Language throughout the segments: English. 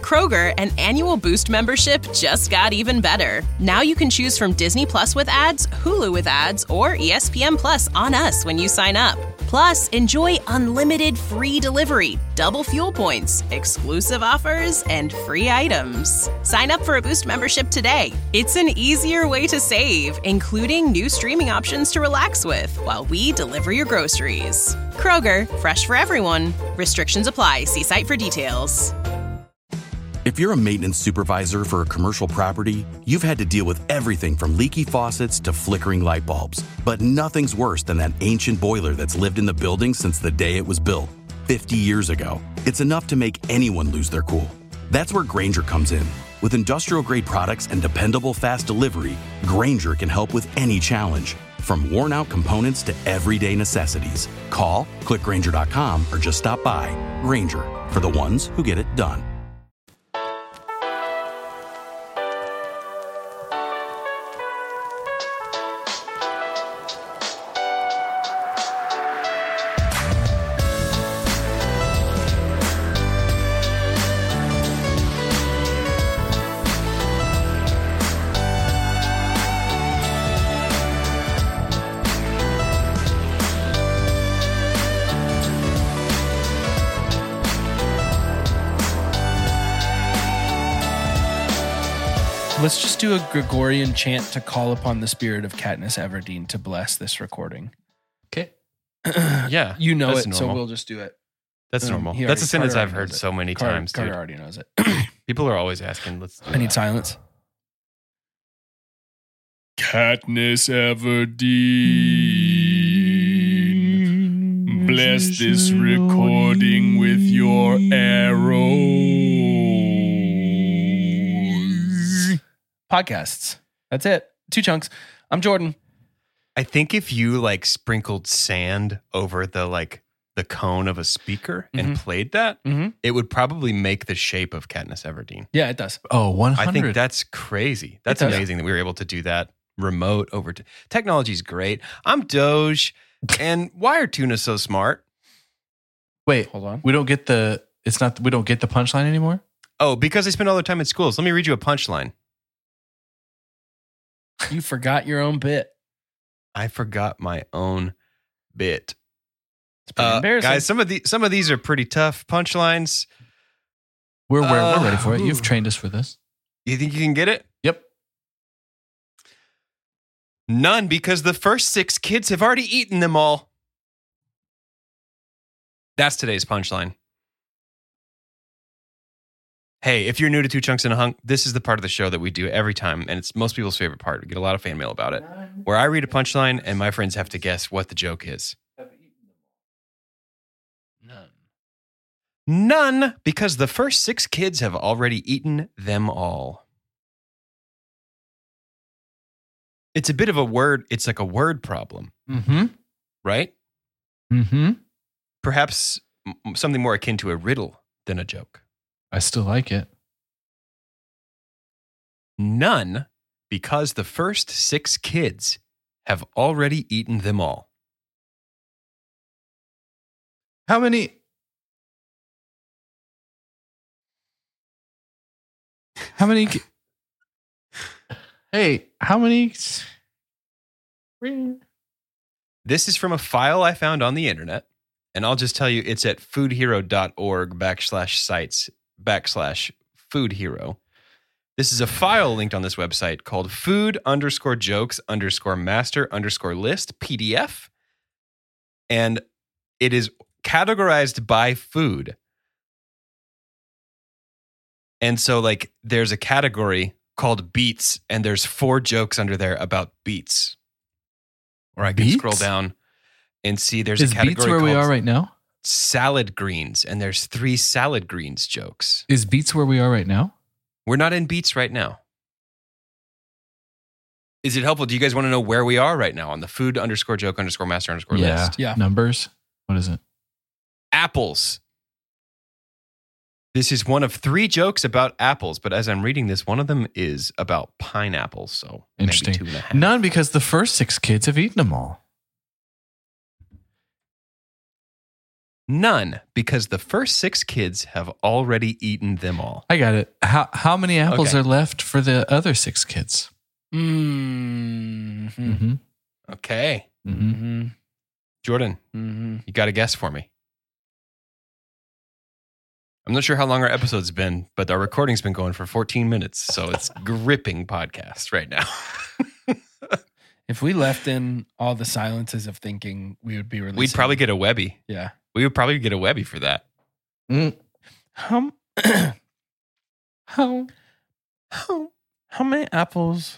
Kroger, an annual Boost membership just got even better. Now you can choose from Disney Plus with ads, Hulu with ads, or ESPN Plus on us when you sign up. Plus, enjoy unlimited free delivery, double fuel points, exclusive offers, and free items. Sign up for a Boost membership today. It's an easier way to save, including new streaming options to relax with while we deliver your groceries. Kroger, fresh for everyone. Restrictions apply. See site for details. If you're a maintenance supervisor for a commercial property, you've had to deal with everything from leaky faucets to flickering light bulbs. But nothing's worse than that ancient boiler that's lived in the building since the day it was built, 50 years ago. It's enough to make anyone lose their cool. That's where Grainger comes in. With industrial-grade products and dependable fast delivery, Grainger can help with any challenge, from worn-out components to everyday necessities. Call, click Grainger.com, or just stop by. Grainger, for the ones who get it done. Let's just do a Gregorian chant to call upon the spirit of Katniss Everdeen to bless this recording. Okay. Yeah. You know it, normal. So we'll just do it. That's normal. That's a sentence I've heard so many times, dude. Carter already knows it. People are always asking. I need silence. Katniss Everdeen, bless this recording with your arrows. Podcasts. That's it. 2 chunks. I'm Jordan. I think if you sprinkled sand over the cone of a speaker and played that, it would probably make the shape of Katniss Everdeen. Yeah, it does. Oh, 100. I think that's crazy. That's amazing that we were able to do that remote over. Technology's great. I'm Doge. And why are tuna so smart? Wait, hold on. We don't get the punchline anymore? Oh, because they spend all their time in schools. Let me read you a punchline. You forgot your own bit. I forgot my own bit. It's pretty embarrassing. Guys, some of these are pretty tough punchlines. We're ready for it. You've trained us for this. You think you can get it? Yep. None, because the first 6 kids have already eaten them all. That's today's punchline. Hey, if you're new to 2 Chunks and a Hunk, this is the part of the show that we do every time, and it's most people's favorite part. We get a lot of fan mail about it, where I read a punchline and my friends have to guess what the joke is. None, because the first 6 kids have already eaten them all. It's a bit of a word. It's like a word problem. Mm-hmm. Right? Mm-hmm. Perhaps something more akin to a riddle than a joke. I still like it. None, because the first 6 kids have already eaten them all. How many? Hey, how many? This is from a file I found on the internet, and I'll just tell you it's at foodhero.org/sites/foodhero. This is a file linked on this website called food_jokes_master_list PDF, and it is categorized by food. And so, there's a category called beets, and there's 4 jokes under there about beets. Or I can scroll down and see there's a category beets where we are right now? Salad greens, and there's 3 salad greens jokes. Is beets where we are right now? We're not in beets right now. Is it helpful? Do you guys want to know where we are right now on the food_joke_master_list? Yeah. Numbers? What is it? Apples. This is one of 3 jokes about apples, but as I'm reading this, one of them is about pineapples. So interesting. Maybe 2.5. None, because the first 6 kids have eaten them all. None, because the first 6 kids have already eaten them all. I got it. How many apples Okay. are left for the other 6 kids? Mm-hmm. Mm-hmm. Okay. Mm-hmm. Jordan, Mm-hmm. you got a guess for me? I'm not sure how long our episode's been, but our recording's been going for 14 minutes, so it's gripping podcast right now. If we left in all the silences of thinking, we would be releasing. We'd probably get a Webby. Yeah. We would probably get a Webby for that. How many apples?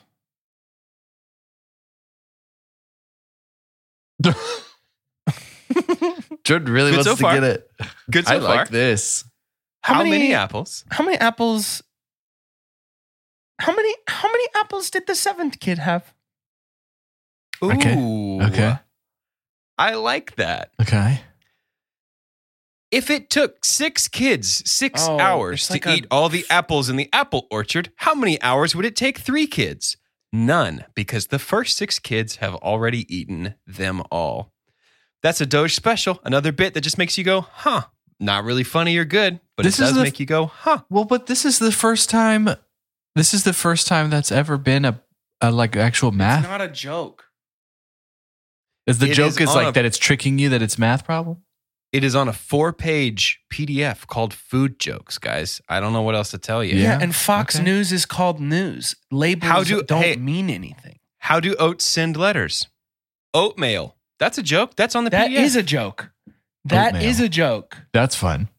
Jordan really Good wants so to far. get it. Good so I far. like this. How many apples? How many apples? How many apples did the 7th kid have? Okay. Ooh. Okay. I like that. Okay. If it took 6 kids 6 Oh, hours it's to like a- eat all the apples in the apple orchard, how many hours would it take 3 kids? None, because the first 6 kids have already eaten them all. That's a Doge special, another bit that just makes you go, huh. Not really funny or good, but This it is does the- make you go, huh. Well, but this is the first time. This is the first time that's ever been a like actual math. It's not a joke. Is the It joke is is on like a- that? It's tricking you that it's math problem. It is on a 4-page PDF called Food Jokes, guys. I don't know what else to tell you. Yeah. And Fox Okay. News is called news. Labels don't hey, mean anything. How do oats send letters? Oatmail. That's a joke. That's on the That PDF. is a joke. That Oatmeal. is a joke. That's fun.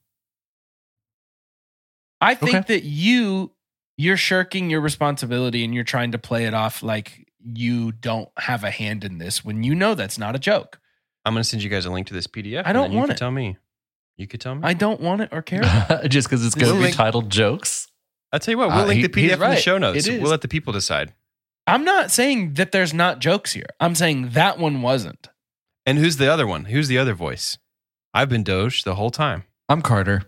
I think Okay. that you're shirking your responsibility and you're trying to play it off like you don't have a hand in this when you know that's not a joke. I'm going to send you guys a link to this PDF. I don't and then want you it. can tell me. You could tell me. I don't want it or care about it. Just because it's We'll going to be link- titled jokes. I'll tell you what, we'll link the he's PDF in the right. show notes. It is. We'll let the people decide. I'm not saying that there's not jokes here. I'm saying that one wasn't. And who's the other one? Who's the other voice? I've been Doge the whole time. I'm Carter,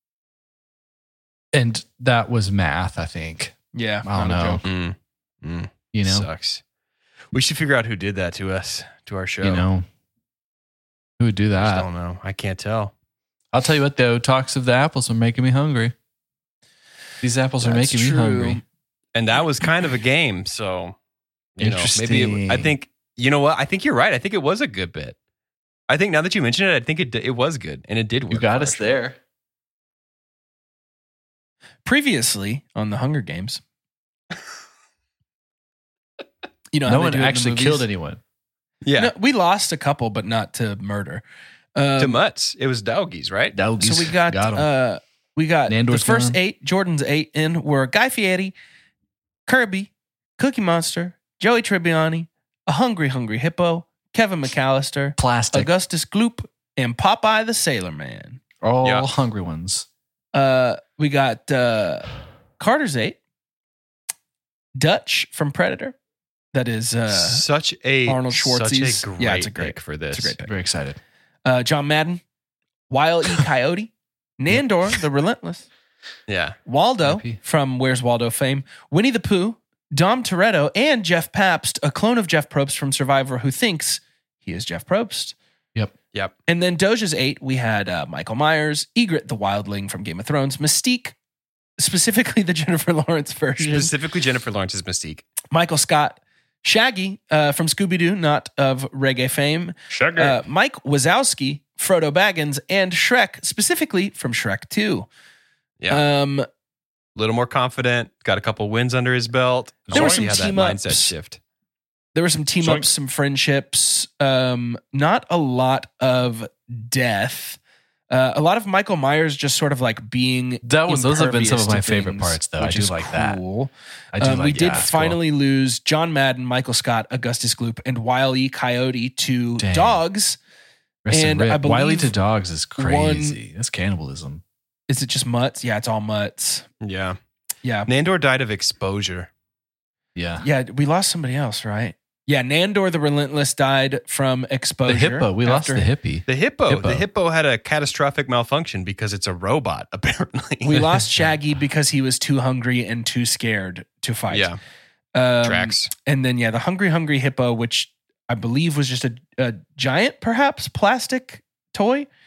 and that was math. I think. Yeah. I don't not a know. joke. You know. Sucks. We should figure out who did that to us, to our show. You know. Who would do I just that? don't know. I can't tell. I'll tell you what, though. Talks of the apples are making me hungry. These apples are That's making me true. hungry. And that was kind of a game. So, maybe Interesting. I think, you know what? I think you're right. I think it was a good bit. I think now that you mention it, I think it was good and it did work. You got for us our show. there. Previously on the Hunger Games, you know, how No they one do it in the actually movies? killed anyone. Yeah. No, we lost a couple, but not to murder. To mutts. It was doggies, right? So we got, 'em. we got Nandor's the first gone. 8, Jordan's 8 in were Guy Fieri, Kirby, Cookie Monster, Joey Tribbiani, A Hungry Hungry Hippo, Kevin McAllister, Plastic. Augustus Gloop, and Popeye the Sailor Man. All Yeah. hungry ones. We got Carter's 8, Dutch from Predator. That is such a Arnold Schwarzenegger's. Such a great Yeah, it's a great- pick for this. it's a great pick. Very excited. John Madden, Wile E. Coyote, Nandor the Relentless, Yeah. Waldo R.I.P. from Where's Waldo fame, Winnie the Pooh, Dom Toretto, and Jeff Pabst, a clone of Jeff Probst from Survivor who thinks he is Jeff Probst. Yep. And then Doja's 8, we had Michael Myers, Egret the Wildling from Game of Thrones, Mystique, specifically the Jennifer Lawrence version, Specifically Jennifer Lawrence's Mystique. Michael Scott, Shaggy from Scooby-Doo, not of reggae fame, Mike Wazowski, Frodo Baggins, and Shrek, specifically from Shrek 2. Yeah. A little more confident. Got a couple wins under his belt. There were Already some had that team-ups. mindset shift. There were some team ups, some friendships, not a lot of death. A lot of Michael Myers just sort of like being Those have been some impervious of my to favorite things, parts, though. I which do is like that. cool. I do like we did it's finally lose John Madden, Michael Scott, Augustus Gloop, and Wile E. Coyote to Dang. dogs. Cool. Rest in and rip. I believe Wiley to dogs is crazy. That's cannibalism. Is it just mutts? Yeah, it's all mutts. Yeah. Yeah. Nandor died of exposure. Yeah. Yeah, we lost somebody else, right? Yeah, Nandor the Relentless died from exposure. The hippo. We lost after- the hippie. The hippo had a catastrophic malfunction because it's a robot, apparently. We lost Shaggy because he was too hungry and too scared to fight. Yeah. Tracks. And then, the Hungry Hungry Hippo, which I believe was just a giant, perhaps, plastic toy,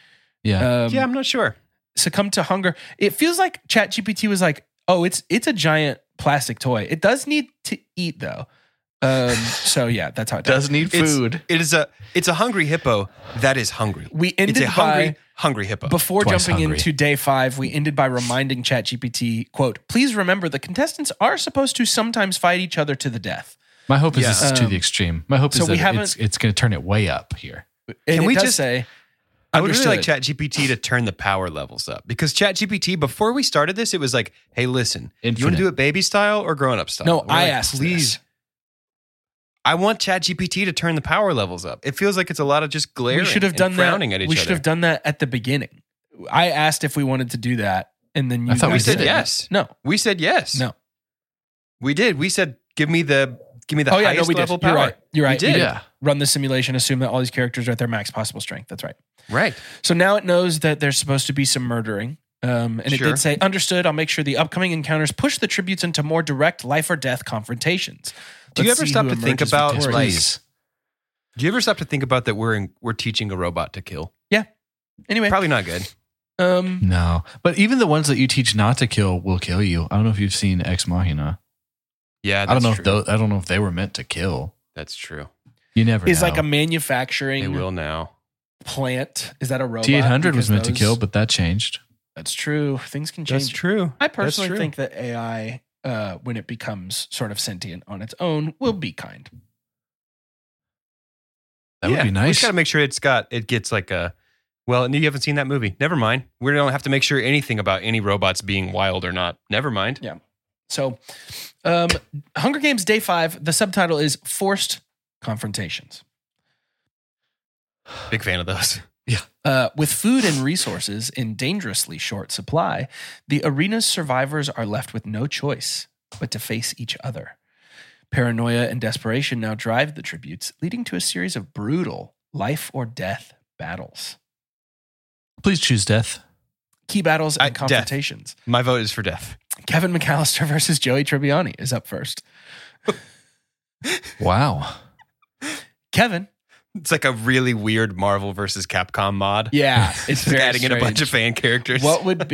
Yeah. Yeah, I'm not sure. Succumb to hunger. It feels like ChatGPT was like, oh, it's a giant plastic toy. It does need to eat though. So yeah, that's how it Does need food. It's a hungry hippo that is hungry. We ended It's a by hungry hippo. before Twice jumping hungry. into day 5. We ended by reminding ChatGPT, quote, please remember the contestants are supposed to sometimes fight each other to the death. My hope is Yeah. this is to the extreme. My hope so is we that haven't- it's going to turn it way up here. And Can it we does just- say, I would really like understood. ChatGPT to turn the power levels up because ChatGPT, before we started this, it was like, hey, listen, you want Infinite. to do it baby style or grown up style? No, We're I like, asked please. this. I want ChatGPT to turn the power levels up. It feels like it's a lot of just glaring. We should have done and that. frowning at each We other. should have done that at the beginning. I asked if we wanted to do that, and then you I thought we guys said did it. yes. No, We said yes. no. We did. We said, give me the Oh yeah, no, highest we did. level You're power. right. You're right. We did. Yeah. Run the simulation. Assume that all these characters are at their max possible strength. That's right. Right. So now it knows that there's supposed to be some murdering. And it Sure. did say, understood, I'll make sure the upcoming encounters push the tributes into more direct life or death confrontations. Do you Let's ever see stop who to think emerges about, victorious. like- Please. Do you ever stop to think about that we're teaching a robot to kill? Anyway, Probably not good. No. But even the ones that you teach not to kill will kill you. I don't know if you've seen Ex Machina. Yeah, I don't know true. if I don't know if they were meant to kill. That's true. You never is know. like a manufacturing They will now. plant. Is that a robot? T-800 was Because meant to those- kill, but that changed. That's true. Things can change. true. I personally true. think that AI, when it becomes sort of sentient on its own, will be kind. That would be We nice. just got to make sure it gets like a. Well, you haven't seen that movie. Never mind. We don't have to make sure anything about any robots being wild or not. Never mind. Yeah. So, Hunger Games Day 5, the subtitle is Forced Confrontations. Big fan of those. With food and resources in dangerously short supply, the arena's survivors are left with no choice but to face each other. Paranoia and desperation now drive the tributes, leading to a series of brutal life or death battles. Please choose death. Key battles and Death. confrontations. My vote is for death. Kevin McAllister versus Joey Tribbiani is up first. Wow. Kevin. It's like a really weird Marvel versus Capcom mod. Yeah, it's It's very adding in a bunch strange. of fan characters. What would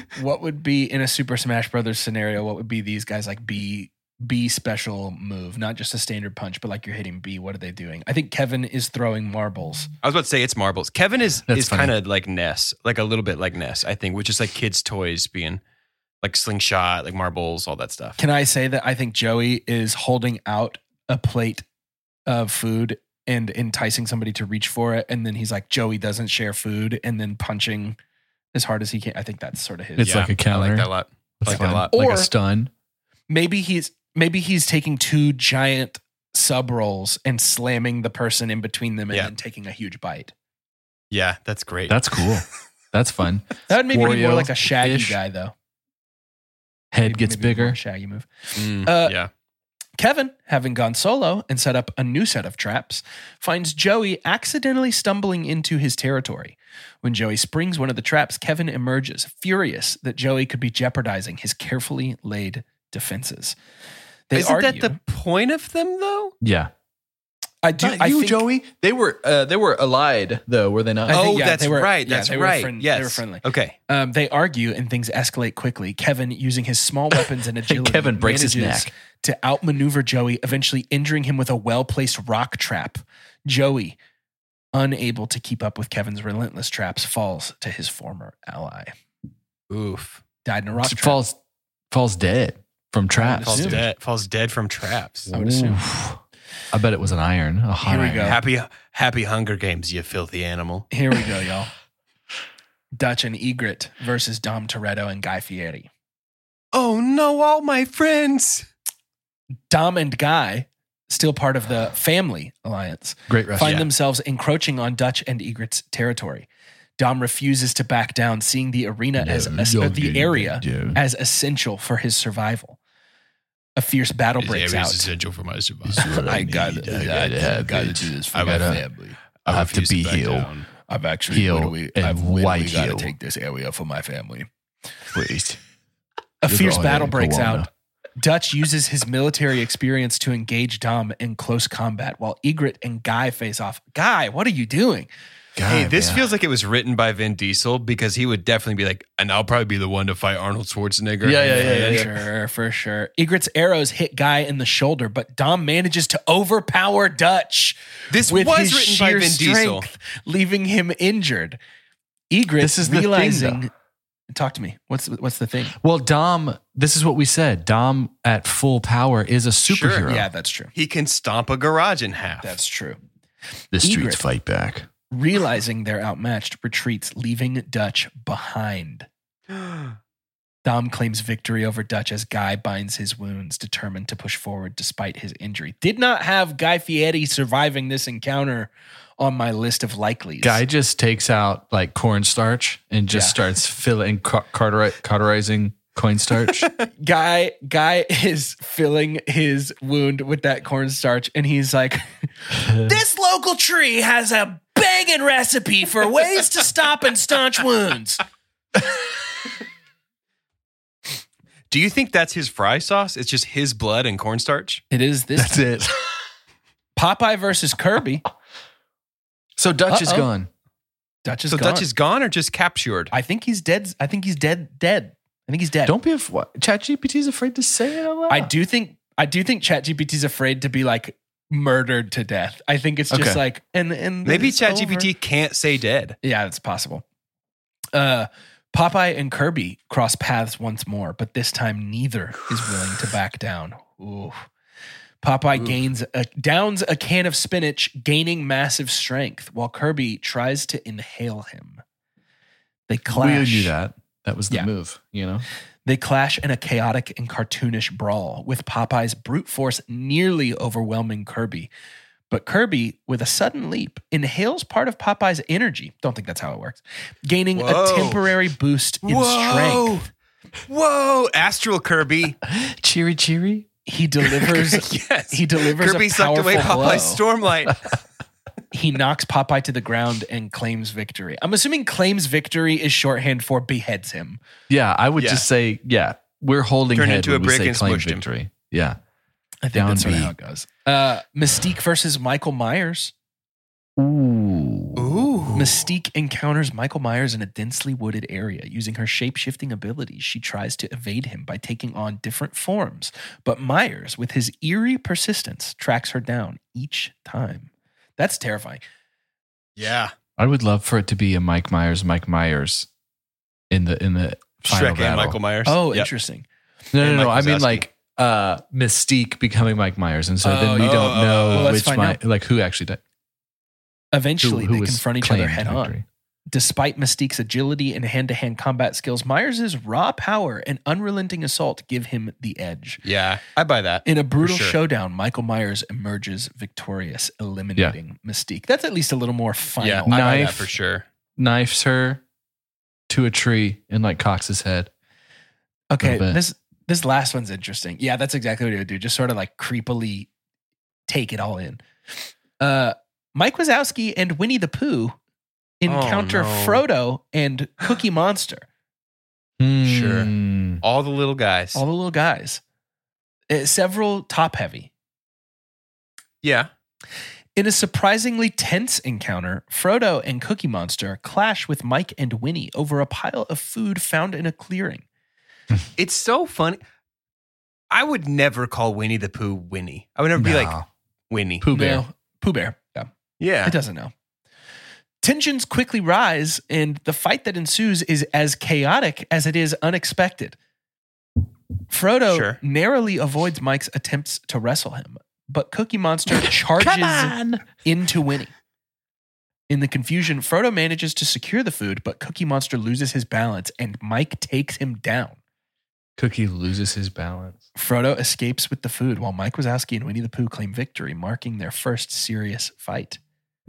be in a Super Smash Brothers scenario? What would be these guys like B special move, not just a standard punch, but like you're hitting B. What are they doing? I think Kevin is throwing marbles. I was about to say it's marbles. Kevin is That's funny. kind of like Ness, like a little bit like Ness, I think, which is like kids' toys being like slingshot, like marbles, all that stuff. Can I say that I think Joey is holding out a plate of food and enticing somebody to reach for it, and then he's like, Joey doesn't share food, and then punching as hard as he can. I think that's sort of his. It's like a counter. I like that a lot. I That's like that a fine. lot. Like Or- a stun. Maybe he's taking two giant sub rolls and slamming the person in between them and Yeah. then taking a huge bite. Yeah, that's great. That's cool. That's fun. That would maybe be more like a Shaggy Wario-ish. guy, though. Head Maybe- gets maybe more bigger. a Shaggy move. Mm, yeah. Kevin, having gone solo and set up a new set of traps, finds Joey accidentally stumbling into his territory. When Joey springs one of the traps, Kevin emerges, furious that Joey could be jeopardizing his carefully laid defenses. They Isn't argue. that the point of them, though? Yeah. I do. Not I you, think, Joey. They were allied though, were they not? I think- Oh, yeah, that's they were- right. yeah, That's they were right. friend- Yes. they were friendly. Okay. They argue and things escalate quickly. Kevin, using his small weapons and agility, Kevin breaks his manages neck. to outmaneuver Joey, eventually injuring him with a well-placed rock trap. Joey, unable to keep up with Kevin's relentless traps, falls to his former ally. Oof. Died in a rock trap. Falls dead from traps. Falls dead. Falls dead from traps. I would assume. Oof. I bet it was an iron. A hot Here we iron. go. Happy Hunger Games, you filthy animal. Here we go, y'all. Dutch and Egret versus Dom Toretto and Guy Fieri. Oh no, all my friends. Dom and Guy, still part of the family alliance, Great Rush. find Yeah. themselves encroaching on Dutch and Egret's territory. Dom refuses to back down, seeing the arena as the area as essential for his survival. A fierce battle breaks out. essential for my survival. I gotta do this for my family. I have to be healed. I've actually Heal and white gotta heal. take this area for my family. Please. A fierce go battle ahead, breaks go on out. Dutch uses his military experience to engage Dom in close combat while Egret and Guy face off. Guy, what are you doing? guy. Hey, this man. feels like it was written by Vin Diesel because he would definitely be like, and I'll probably be the one to fight Arnold Schwarzenegger. Yeah. For sure. Egret's arrows hit Guy in the shoulder, but Dom manages to overpower Dutch. This with was his written by sheer Vin Diesel. strength, leaving him injured. Egret This is the thing, realizing. though. Talk to me. What's the thing? Well, Dom, this is what we said. Dom at full power is a superhero. Sure, Yeah, that's true. He can stomp a garage in half. That's true. The streets Egret. fight back. Realizing they're outmatched, retreats, leaving Dutch behind. Dom claims victory over Dutch as Guy binds his wounds, determined to push forward despite his injury. Did not have Guy Fieri surviving this encounter on my list of likelies. Guy just takes out like cornstarch and just starts filling, cauterizing cornstarch. Guy is filling his wound with that cornstarch, and he's like, "This local tree has a banging recipe for ways to stop and staunch wounds." Do you think that's his fry sauce? It's just his blood and cornstarch? It is this. That's it. Popeye versus Kirby. So Dutch is Uh-oh. gone. Dutch is So gone. Dutch is gone or just captured? I think he's dead. I think he's dead. I think he's dead. Don't be ChatGPT's afraid to say it out loud. I do think ChatGPT's afraid to be like murdered to death. I think it's just Okay. like and Maybe it's over. ChatGPT can't say dead. Yeah, it's possible. Popeye and Kirby cross paths once more, but this time neither is willing to back down. Ooh. Popeye downs a can of spinach, gaining massive strength, while Kirby tries to inhale him. They clash. We knew that. That was the Yeah. move, you know? They clash in a chaotic and cartoonish brawl, with Popeye's brute force nearly overwhelming Kirby. But Kirby, with a sudden leap, inhales part of Popeye's energy. Don't think that's how it works. Gaining Whoa. a temporary boost in strength. Whoa, Astral Kirby. Cheery, cheery. He delivers. Yes. He delivers Kirby a sucked away powerful Popeye's blow. Stormlight. He knocks Popeye to the ground and claims victory. I'm assuming claims victory is shorthand for beheads him. Yeah, I would Yeah. just say, we're holding Turned head into a when we brick say and claim smushed him. victory. Yeah. I think Down that's sort of B. how it goes. Mystique versus Michael Myers. Ooh. Mystique encounters Michael Myers in a densely wooded area. Using her shape-shifting abilities, she tries to evade him by taking on different forms. But Myers, with his eerie persistence, tracks her down each time. That's terrifying. Yeah. I would love for it to be a Mike Myers in the final Shrek battle. and Michael Myers. Oh, Yep. interesting. No, and no, no. Mike I mean Wazowski. like Mystique becoming Mike Myers, and so then we Oh, don't know well, let's which find out. like who actually died. Eventually, Who they was confront each other claimed head on. victory. Despite Mystique's agility and hand-to-hand combat skills, Myers' raw power and unrelenting assault give him the edge. Yeah, I buy that. In a brutal For sure. showdown, Michael Myers emerges victorious, eliminating Mystique. That's at least a little more final. Yeah, I buy that Knife. for sure. Knifes her to a tree and like cocks his head. Okay, little bit. this last one's interesting. Yeah, that's exactly what he would do. Just sort of like creepily take it all in. Mike Wazowski and Winnie the Pooh encounter no. Frodo and Cookie Monster, Sure. Hmm. All the little guys. all the little guys. Several top heavy. Yeah. In a surprisingly tense encounter, Frodo and Cookie Monster clash with Mike and Winnie over a pile of food found in a clearing. It's so funny. I would never call Winnie the Pooh Winnie. I would never be No. like Winnie. Pooh Bear. No, Pooh Bear. Yeah. Yeah. It doesn't know. Tensions quickly rise, and the fight that ensues is as chaotic as it is unexpected. Frodo Sure. narrowly avoids Mike's attempts to wrestle him, but Cookie Monster charges into Winnie. In the confusion, Frodo manages to secure the food, but Cookie Monster loses his balance, and Mike takes him down. Cookie loses his balance. Frodo escapes with the food, while Mike Wazowski and Winnie the Pooh claim victory, marking their first serious fight.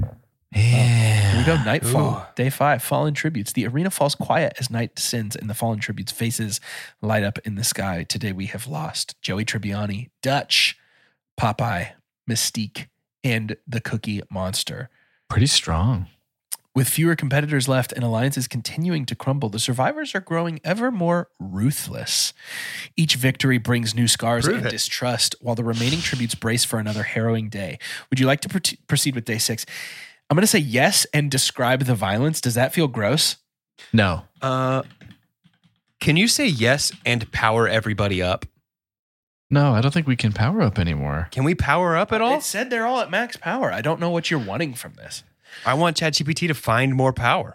Here we go. Nightfall. Ooh. Day 5. Fallen tributes. The arena falls quiet as night descends and the fallen tributes' faces light up in the sky. Today we have lost Joey Tribbiani, Dutch, Popeye, Mystique, and the Cookie Monster. Pretty strong. With fewer competitors left and alliances continuing to crumble, the survivors are growing ever more ruthless. Each victory brings new scars Prove and it. distrust, while the remaining tributes brace for another harrowing day. Would you like to proceed with day 6? I'm going to say yes and describe the violence. Does that feel gross? No. Can you say yes and power everybody up? No, I don't think we can power up anymore. Can we power up at all? It said they're all at max power. I don't know what you're wanting from this. I want ChatGPT to find more power.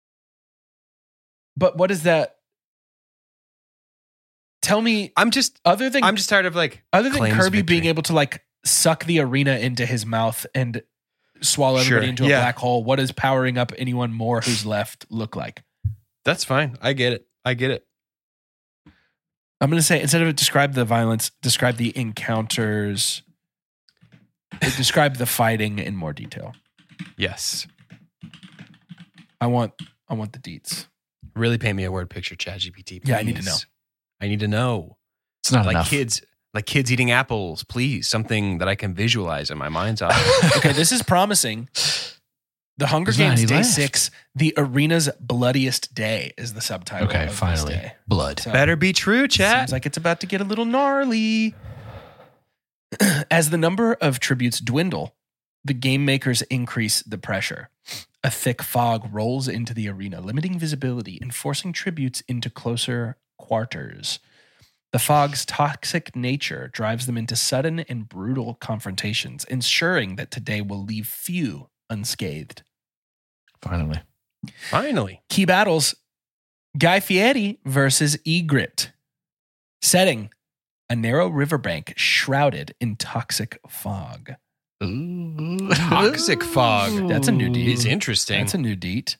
But what is that? Tell me, I'm just tired of like other than claims Kirby victory. being able to like suck the arena into his mouth and swallow everybody Sure, into a yeah. black hole. What does powering up anyone more who's left look like? That's fine. I get it. I'm going to say, instead of describe the violence, describe the encounters, describe the fighting in more detail. Yes. I want the deets. Really paint me a word picture, ChatGPT. Please. Yeah, I need to know. I need to know. It's not Like enough. kids eating apples, please. Something that I can visualize in my mind's eye. Okay, this is promising. The Hunger There's not Games any Day left. 6, the arena's bloodiest day is the subtitle. Okay, of this finally. day. Blood. So, Better be true, chat. seems like it's about to get a little gnarly. As the number of tributes dwindle, the game makers increase the pressure. A thick fog rolls into the arena, limiting visibility and forcing tributes into closer quarters. The fog's toxic nature drives them into sudden and brutal confrontations, ensuring that today will leave few unscathed. Finally. Key battles: Guy Fieri versus Egret. Setting: a narrow riverbank shrouded in toxic fog. Toxic fog. That's a new deed. It's interesting. That's a new deet.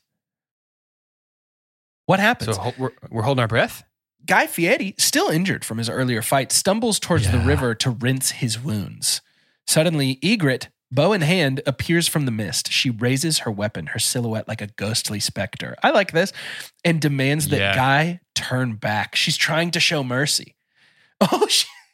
What happens? So we're holding our breath? Guy Fieri, still injured from his earlier fight, stumbles towards the Yeah. river to rinse his wounds. Suddenly, Egret, bow in hand, appears from the mist. She raises her weapon, her silhouette like a ghostly specter. I like this. And demands that Yeah. Guy turn back. She's trying to show mercy. Oh,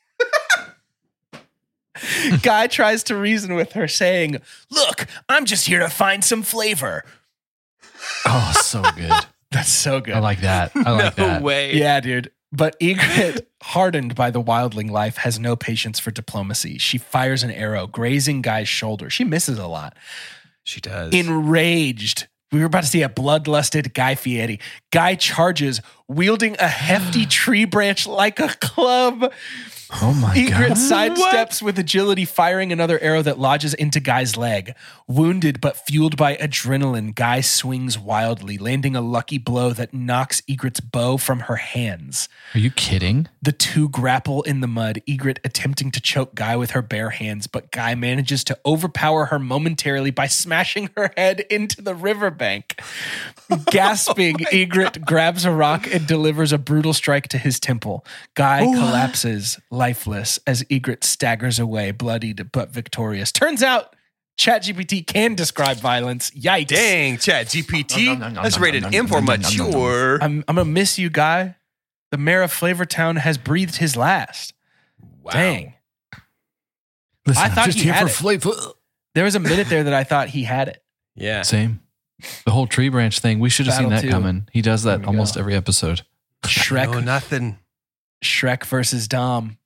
Guy tries to reason with her, saying, "Look, I'm just here to find some flavor." Oh, so good. That's so good. I like that. I like that. way. Yeah, dude. But Egret, hardened by the wildling life, has no patience for diplomacy. She fires an arrow, grazing Guy's shoulder. She misses a lot. She does. Enraged, we were about to see a bloodlusted Guy Fieri. Guy charges, wielding a hefty tree branch like a club. Oh my Egret God. sidesteps with agility, firing another arrow that lodges into Guy's leg. Wounded but fueled by adrenaline, Guy swings wildly, landing a lucky blow that knocks Egret's bow from her hands. Are you kidding? The two grapple in the mud, Egret attempting to choke Guy with her bare hands, but Guy manages to overpower her momentarily by smashing her head into the riverbank. Gasping, Egret grabs a rock and delivers a brutal strike to his temple. Guy collapses, lifeless, as Egret staggers away, bloodied but victorious. Turns out, ChatGPT can describe violence. Yikes. Dang, ChatGPT. No, That's rated M for mature. I'm going to miss you, Guy. The mayor of Flavortown has breathed his last. Wow. Dang. Listen, I thought I'm just he here had for it. flavor. There was a minute there that I thought he had it. Yeah. Same. The whole tree branch thing. We should have seen Battle that two. coming. He does There that we almost go. every episode. Shrek, No, nothing. Shrek versus Dom.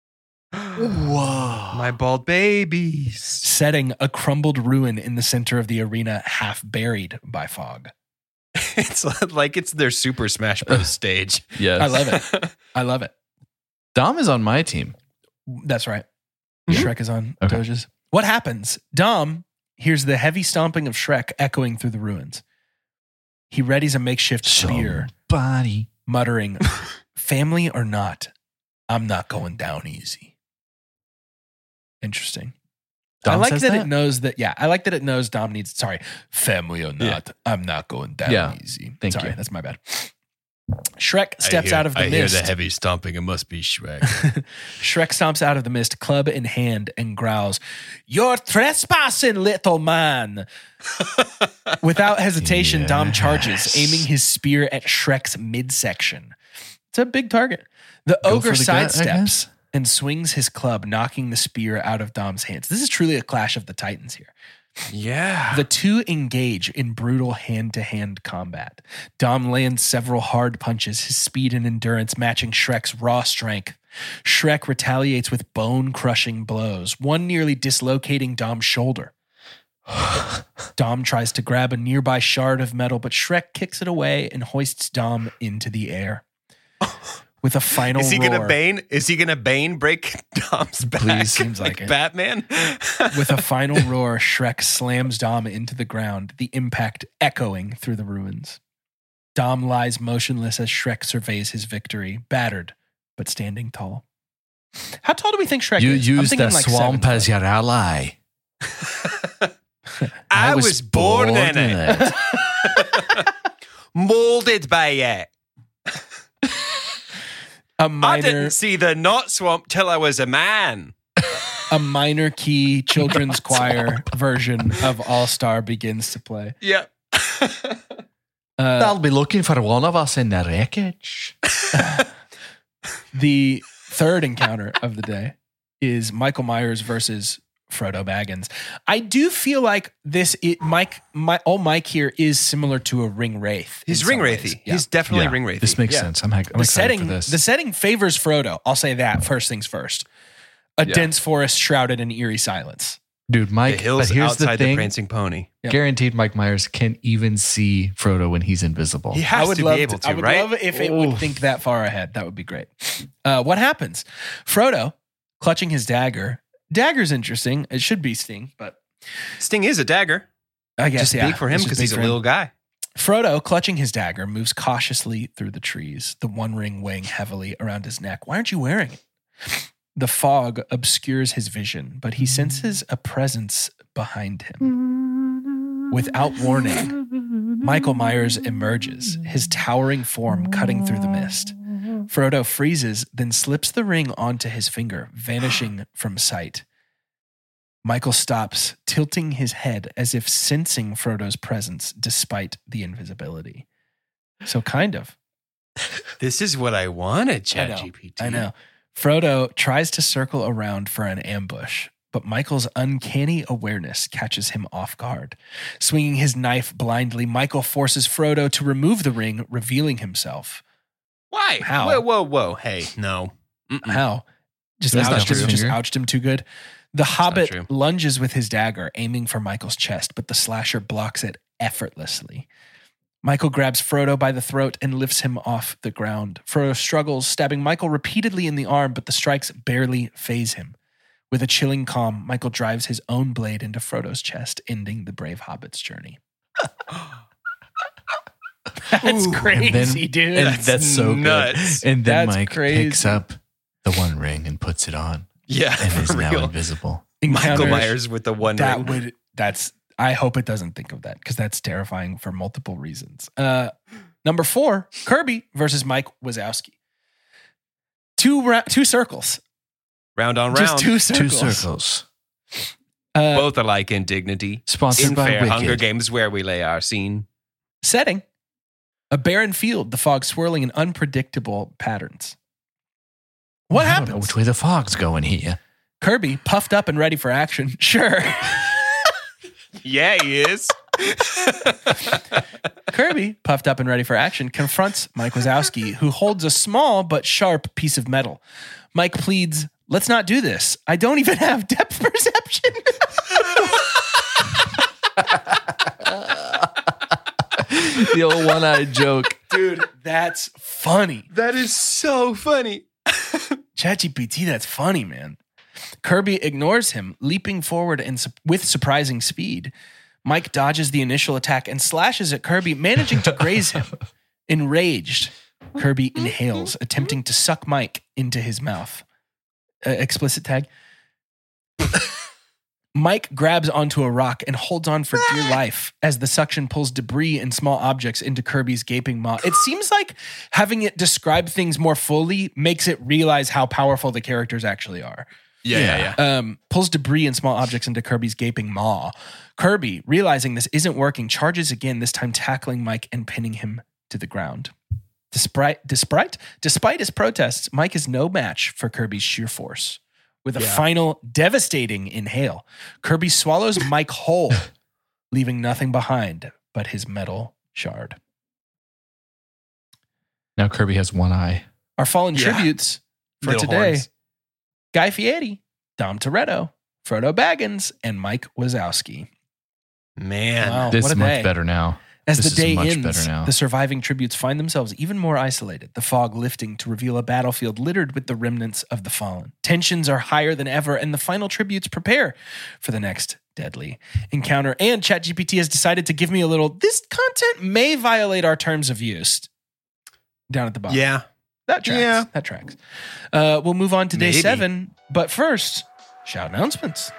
Whoa. My bald babies. Setting a crumbled ruin in the center of the arena, half buried by fog. It's like it's their Super Smash Bros. Stage. Yes. I love it. I love it. Dom is on my team. That's right. Mhm. Shrek is on Okay. Doge's. What happens? Dom hears the heavy stomping of Shrek echoing through the ruins. He readies a makeshift spear, Somebody. muttering, "Family or not, I'm not going down easy." Interesting. I Dom like says that, that? it knows that. Yeah, I like that it knows Dom needs. Sorry, family or not, I'm not going down Yeah. easy. Thank Sorry, you. that's my bad. Shrek steps out of the mist. heavy stomping. It must be Shrek. Shrek stomps out of the mist, club in hand, and growls, "You're trespassing, little man!" Without hesitation, Dom charges, aiming his spear at Shrek's midsection. It's a big target. The Go ogre for the gut, I sidesteps guess. and swings his club, knocking the spear out of Dom's hands. This is truly a clash of the titans here. Yeah. The two engage in brutal hand-to-hand combat. Dom lands several hard punches, his speed and endurance matching Shrek's raw strength. Shrek retaliates with bone-crushing blows, one nearly dislocating Dom's shoulder. Dom tries to grab a nearby shard of metal, but Shrek kicks it away and hoists Dom into the air. With a final Is he roar. gonna Bane? Is he gonna Bane break Dom's back? Please, seems like it. Batman. With a final roar, Shrek slams Dom into the ground, the impact echoing through the ruins. Dom lies motionless as Shrek surveys his victory, battered but standing tall. How tall do we think Shrek You is? I'm use thinking the like swamp 7 as foot. your ally. I was born in it. Molded by it. A I minor, didn't see the Not Swamp till I was a man. a minor key children's choir version of All Star begins to play. Yep. They'll be looking for one of us in the wreckage. The third encounter of the day is Michael Myers versus Frodo Baggins. I do feel like Mike here is similar to a ring wraith. He's in ring some wraithy. ways. Yeah. He's definitely Yeah, ring wraithy. This makes Yeah. sense. I'm the excited setting. for this. The setting favors Frodo. I'll say that first things first. A dense forest shrouded in eerie silence. Dude, The Mike, hills but here's outside the thing. Prancing Pony. Yep. Guaranteed Mike Myers can even see Frodo when he's invisible. He has to be able to, I would right? love if it would think that far ahead. That would be great. What happens? Frodo, clutching his dagger. Dagger's interesting. It should be Sting, but Sting is a dagger. I guess Just big for him It's just because big he's a for him. little guy. Frodo, clutching his dagger, moves cautiously through the trees, the one ring weighing heavily around his neck. Why aren't you wearing it? The fog obscures his vision, but he senses a presence behind him. Without warning, Michael Myers emerges, his towering form cutting through the mist. Frodo freezes, then slips the ring onto his finger, vanishing from sight. Michael stops, tilting his head as if sensing Frodo's presence despite the invisibility. So kind of. This is what I wanted, I know. ChatGPT. I know. Frodo tries to circle around for an ambush, but Michael's uncanny awareness catches him off guard. Swinging his knife blindly, Michael forces Frodo to remove the ring, revealing himself. Why? How? Whoa. Hey, no. How? Just That's not ouched him, true. just ouched him too good. The true. Hobbit lunges with his dagger, aiming for Michael's chest, but the slasher blocks it effortlessly. Michael grabs Frodo by the throat and lifts him off the ground. Frodo struggles, stabbing Michael repeatedly in the arm, but the strikes barely faze him. With a chilling calm, Michael drives his own blade into Frodo's chest, ending the brave Hobbit's journey. That's crazy, dude. And that's so nuts. good. And then That's Mike crazy. picks up the one ring and puts it on Yeah, and is for now real. invisible. Michael Encounters- Myers with the one ring. I hope it doesn't think of that because that's terrifying for multiple reasons. Number 4, Kirby versus Mike Wazowski. Two circles. Round on round. Just two Two circles. circles. Both alike in dignity. Sponsored In by fair Wicked. Hunger Games where we lay our scene. Setting. A barren field, the fog swirling in unpredictable patterns. What I don't know happens? which way the fog's going here. Kirby, puffed up and ready for action. Sure. Yeah, he is. Kirby, puffed up and ready for action, confronts Mike Wazowski, who holds a small but sharp piece of metal. Mike pleads, "Let's not do this. I don't even have depth perception." The old one-eyed joke. Dude, that's funny. That is so funny. ChatGPT, that's funny, man. Kirby ignores him, leaping forward with surprising speed. Mike dodges the initial attack and slashes at Kirby, managing to graze him. Enraged, Kirby inhales, attempting to suck Mike into his mouth. Explicit tag. Mike grabs onto a rock and holds on for dear life as the suction pulls debris and small objects into Kirby's gaping maw. It seems like having it describe things more fully makes it realize how powerful the characters actually are. Yeah. Pulls debris and small objects into Kirby's gaping maw. Kirby, realizing this isn't working, charges again, this time tackling Mike and pinning him to the ground. Despite his protests, Mike is no match for Kirby's sheer force. With a final devastating inhale, Kirby swallows Mike whole, leaving nothing behind but his metal shard. Now Kirby has one eye. Our fallen Yeah. tributes for Little today: horns. Guy Fieri, Dom Toretto, Frodo Baggins, and Mike Wazowski. Man. Wow, This what is a much day. better now. As This the day is much ends, better now. the surviving tributes find themselves even more isolated, the fog lifting to reveal a battlefield littered with the remnants of the fallen. Tensions are higher than ever, and the final tributes prepare for the next deadly encounter. And ChatGPT has decided to give me a little, this content may violate our terms of use down at the bottom. Yeah. That tracks. Yeah. That tracks. We'll move on to day Maybe. 7, but first, shout announcements.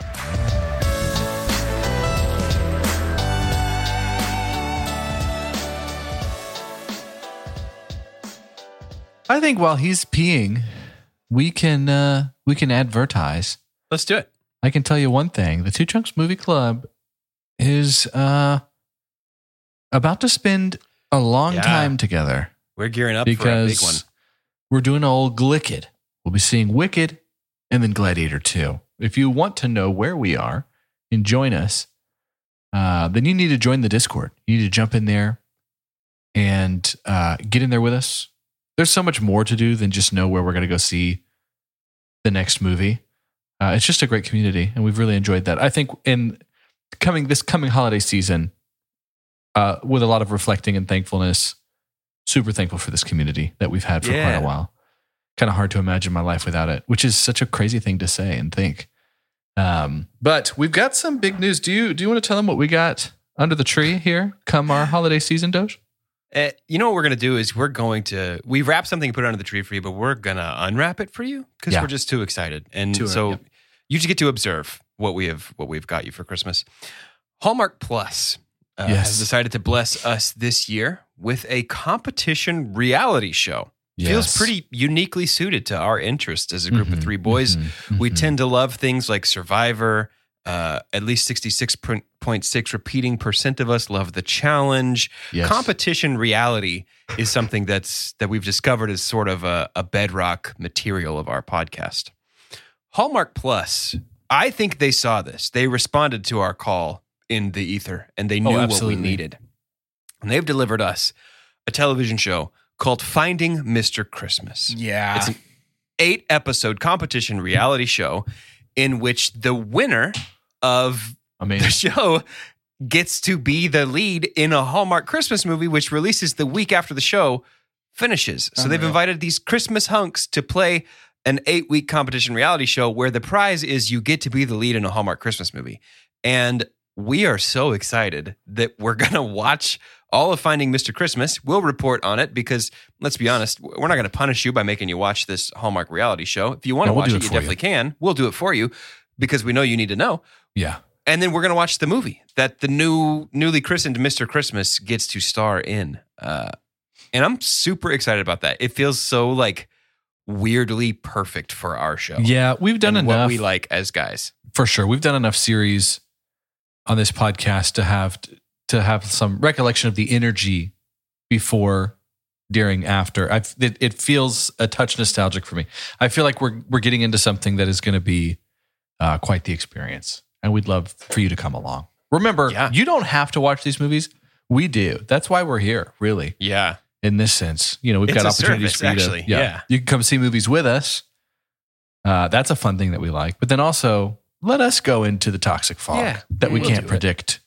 I think while he's peeing, we can advertise. Let's do it. I can tell you one thing: the Two Chunks Movie Club is about to spend a long Yeah. time together We're gearing up for a big one. because we're doing old Glicked. We'll be seeing Wicked and then Gladiator 2. If you want to know where we are and join us, then you need to join the Discord. You need to jump in there and get in there with us. There's so much more to do than just know where we're going to go see the next movie. It's just a great community, and we've really enjoyed that. I think in this coming holiday season, with a lot of reflecting and thankfulness, super thankful for this community that we've had for quite a while. Kind of hard to imagine my life without it, which is such a crazy thing to say and think. But we've got some big news. Do you want to tell them what we got under the tree here come our holiday season, Doge? You know what we're going to do is we wrap something and put it under the tree for you, but we're going to unwrap it for you because we're just too excited. And you just get to observe what we've got you for Christmas. Hallmark Plus has decided to bless us this year with a competition reality show. Feels pretty uniquely suited to our interests as a group of three boys. We tend to love things like Survivor. At least 66.6 repeating % of us love the challenge. Yes. Competition reality is something that we've discovered as sort of a bedrock material of our podcast. Hallmark Plus, I think they saw this. They responded to our call in the ether, and they knew what we needed. And they've delivered us a television show called Finding Mr. Christmas. Yeah. It's an 8-episode competition reality show in which the winner of the show gets to be the lead in a Hallmark Christmas movie, which releases the week after the show finishes. So they've invited these Christmas hunks to play an 8-week competition reality show where the prize is you get to be the lead in a Hallmark Christmas movie. And we are so excited that we're going to watch all of Finding Mr. Christmas. We'll report on it because, let's be honest, we're not going to punish you by making you watch this Hallmark reality show. If you want to watch it, you definitely can. We'll do it for you because we know you need to know. Yeah. And then we're going to watch the movie that the newly christened Mr. Christmas gets to star in. And I'm super excited about that. It feels so like weirdly perfect for our show. Yeah, we've done and enough. what we like as guys. For sure. We've done enough series on this podcast to have some recollection of the energy before, during, after. It feels a touch nostalgic for me. I feel like we're getting into something that is going to be quite the experience, and we'd love for you to come along. Remember, you don't have to watch these movies. We do. That's why we're here, really. Yeah. In this sense, we've got opportunities for you actually. to. You can come see movies with us. That's a fun thing that we like. But then also, let us go into the toxic fog that we can't predict.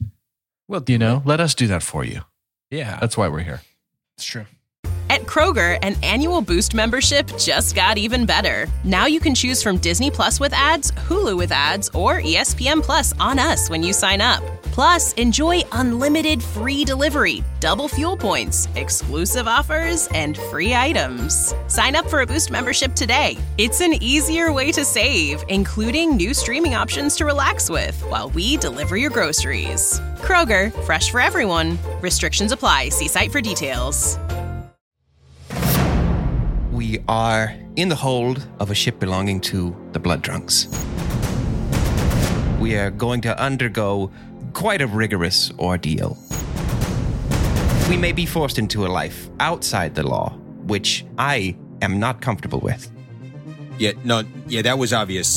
Let us do that for you. Yeah. That's why we're here. It's true. At Kroger, an annual Boost membership just got even better. Now you can choose from Disney Plus with ads, Hulu with ads, or ESPN Plus on us when you sign up. Plus, enjoy unlimited free delivery, double fuel points, exclusive offers, and free items. Sign up for a Boost membership today. It's an easier way to save, including new streaming options to relax with while we deliver your groceries. Kroger, fresh for everyone. Restrictions apply. See site for details. We are in the hold of a ship belonging to the Blood Drunks. We are going to undergo quite a rigorous ordeal. We may be forced into a life outside the law, which I am not comfortable with. Yeah, that was obvious.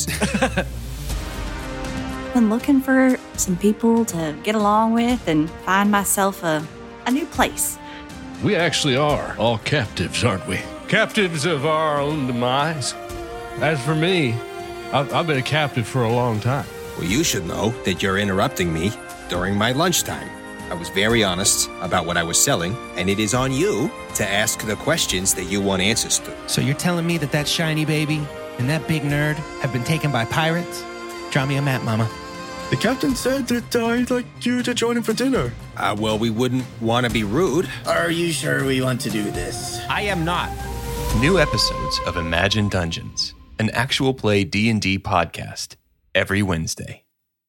Been looking for some people to get along with and find myself a new place. We actually are all captives, aren't we? Captives of our own demise. As for me, I've been a captive for a long time. Well, you should know that you're interrupting me. during my lunchtime. I was very honest about what I was selling, and it is on you to ask the questions that you want answers to. So you're telling me that shiny baby and that big nerd have been taken by pirates? Draw me a map, Mama. The captain said that I'd like you to join him for dinner. Well, we wouldn't want to be rude. Are you sure we want to do this? I am not. New episodes of Imagine Dungeons, an actual play D&D podcast, every Wednesday.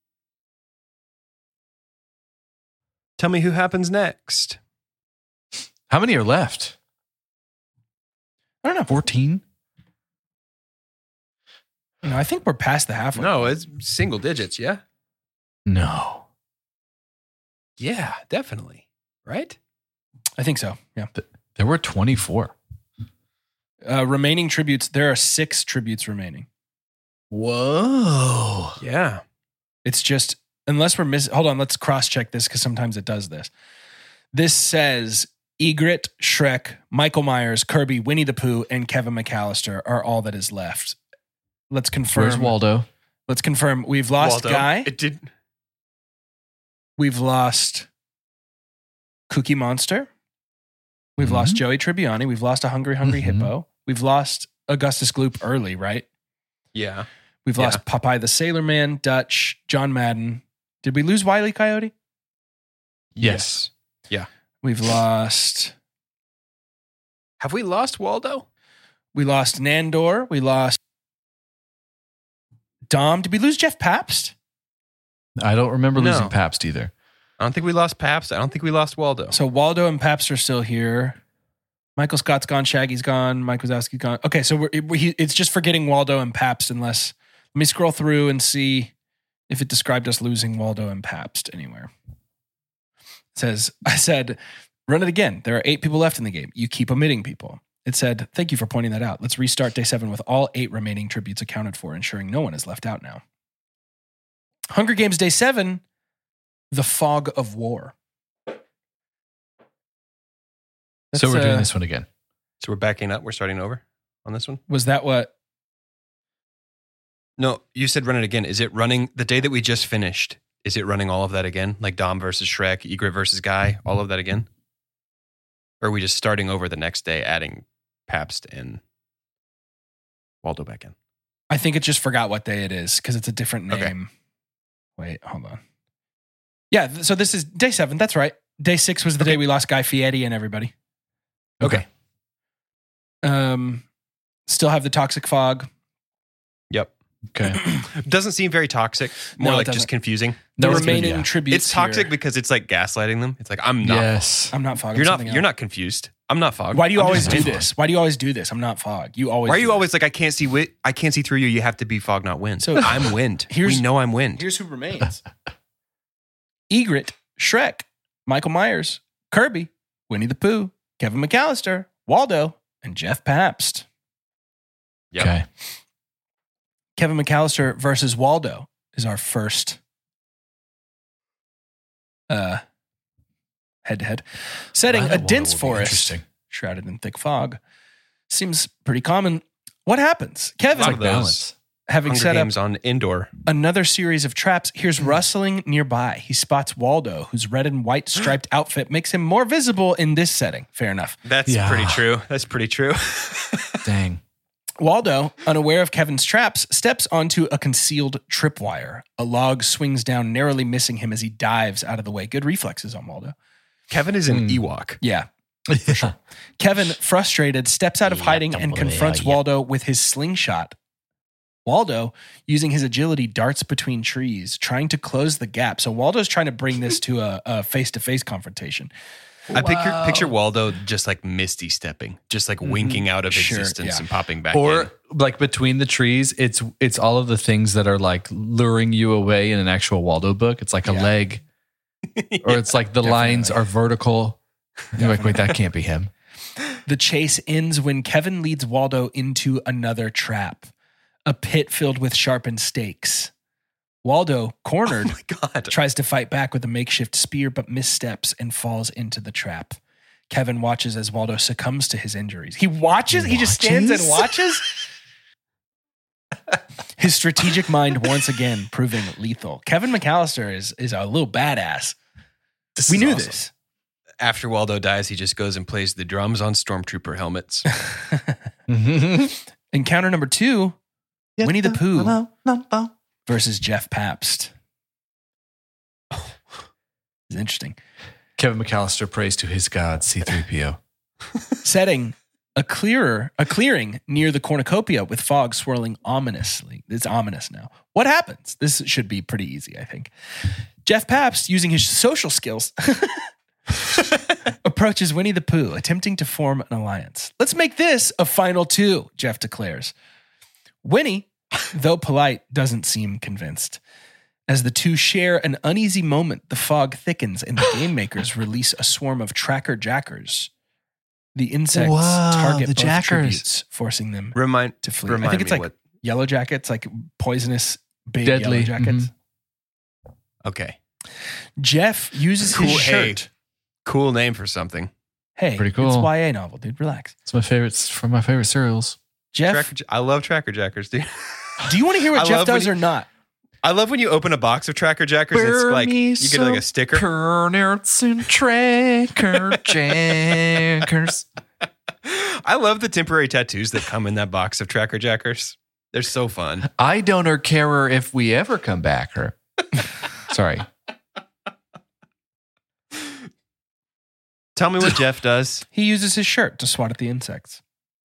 Tell me who happens next. How many are left? I don't know. 14? I think we're past the halfway. No, it's single digits, yeah? No. Yeah, definitely. Right? I think so, yeah. There were 24. Remaining tributes, there are 6 tributes remaining. Whoa. Yeah. It's just, unless we're missing, hold on, let's cross-check this because sometimes it does this. This says Egret, Shrek, Michael Myers, Kirby, Winnie the Pooh, and Kevin McAllister are all that is left. Let's confirm. Where's Waldo? Let's confirm. We've lost Waldo. Guy. It did. We've lost Cookie Monster. We've lost Joey Tribbiani. We've lost a Hungry Hippo. We've lost Augustus Gloop early, right? Yeah. We've lost Popeye the Sailor Man, Dutch, John Madden. Did we lose Wile E. Coyote? Yes. Yeah. We've lost... Have we lost Waldo? We lost Nandor. We lost Dom. Did we lose Jeff Pabst? I don't remember No. losing Pabst either. I don't think we lost Pabst. I don't think we lost Waldo. So Waldo and Pabst are still here. Michael Scott's gone. Shaggy's gone. Mike Wazowski's gone. Okay, so it's just forgetting Waldo and Pabst unless... Let me scroll through and see if it described us losing Waldo and Pabst anywhere. It says, I said, run it again. There are 8 people left in the game. You keep omitting people. It said, thank you for pointing that out. Let's restart day 7 with all 8 remaining tributes accounted for, ensuring no one is left out now. Hunger Games Day 7, The Fog of War. So we're doing this one again. So we're backing up. We're starting over on this one? Was that what? No, you said run it again. Is it running the day that we just finished? Is it running all of that again? Like Dom versus Shrek, Egret versus Guy, all of that again? Or are we just starting over the next day, adding Pabst and Waldo back in? I think it just forgot what day it is because it's a different name. Okay. Wait, hold on. Yeah, so this is day 7. That's right. Day 6 was the day we lost Guy Fieri and everybody. Okay. Still have the toxic fog. Yep. Okay. Doesn't seem very toxic. More No, it like doesn't. just confusing. The No, it's remaining good, yeah. tributes. It's toxic here. because it's like gaslighting them. It's like I'm not. Yes. I'm not fog. You're I'm not. something You're else. not confused. I'm not fog. Why do you I'm always just do fog. this? Why do you always do this? I'm not fog. You always. Why are do you this. always like I can't see? I can't see through you. You have to be fog, not wind. So- I'm wind. We know I'm wind. Here's who remains: Egret, Shrek, Michael Myers, Kirby, Winnie the Pooh, Kevin McAllister, Waldo, and Jeff Pabst. Yep. Okay. Kevin McAllister versus Waldo is our first head-to-head. Setting Wow, a Waldo dense will be forest interesting. shrouded in thick fog. Seems pretty common. What happens? Kevin, It's Like balance. having Hunger set Games up on indoor. another series of traps, hears rustling nearby. He spots Waldo, whose red and white striped outfit makes him more visible in this setting. Fair enough. That's Yeah. pretty true. That's pretty true. Dang. Waldo, unaware of Kevin's traps, steps onto a concealed tripwire. A log swings down, narrowly missing him as he dives out of the way. Good reflexes on Waldo. Kevin is an Ewok. Yeah. For sure. Kevin, frustrated, steps out of hiding and confronts Waldo with his slingshot. Waldo, using his agility, darts between trees, trying to close the gap. So Waldo's trying to bring this to a face-to-face confrontation. I picture Waldo just like misty stepping, just like winking out of Sure, existence yeah. and popping back Or in. like between the trees, it's all of the things that are like luring you away in an actual Waldo book. It's like a leg, or it's like the lines are vertical. You're like, wait, that can't be him. The chase ends when Kevin leads Waldo into another trap, a pit filled with sharpened stakes. Waldo, cornered, Oh my God. tries to fight back with a makeshift spear, but missteps and falls into the trap. Kevin watches as Waldo succumbs to his injuries. He watches? He just stands and watches? His strategic mind once again proving lethal. Kevin McAllister is a little badass. We knew this. After Waldo dies, he just goes and plays the drums on Stormtrooper helmets. Encounter number 2, Winnie the Pooh versus Jeff Pabst. It's interesting. Kevin McAllister prays to his god, C-3PO. Setting a clearing near the cornucopia with fog swirling ominously. It's ominous now. What happens? This should be pretty easy, I think. Jeff Pabst, using his social skills, approaches Winnie the Pooh, attempting to form an alliance. Let's make this a final 2, Jeff declares. Winnie, though polite, doesn't seem convinced. As the two share an uneasy moment, the fog thickens and the game makers release a swarm of tracker jackers. The insects target the both jackers. tributes, forcing them to flee. I think it's like yellow jackets, like poisonous big Deadly. yellow jackets. Okay. Jeff uses his shirt. Hey, cool name for something. Hey, Pretty cool. It's YA novel, dude. Relax. It's from my favorite cereals. Jeff, I love Tracker Jackers, dude. do you want to hear what Jeff does or not? I love when you open a box of Tracker Jackers. It's like you get like a sticker. Peanuts and Tracker Jackers. I love the temporary tattoos that come in that box of Tracker Jackers. They're so fun. I don't care if we ever come back. Sorry. Tell me what Jeff does. He uses his shirt to swat at the insects.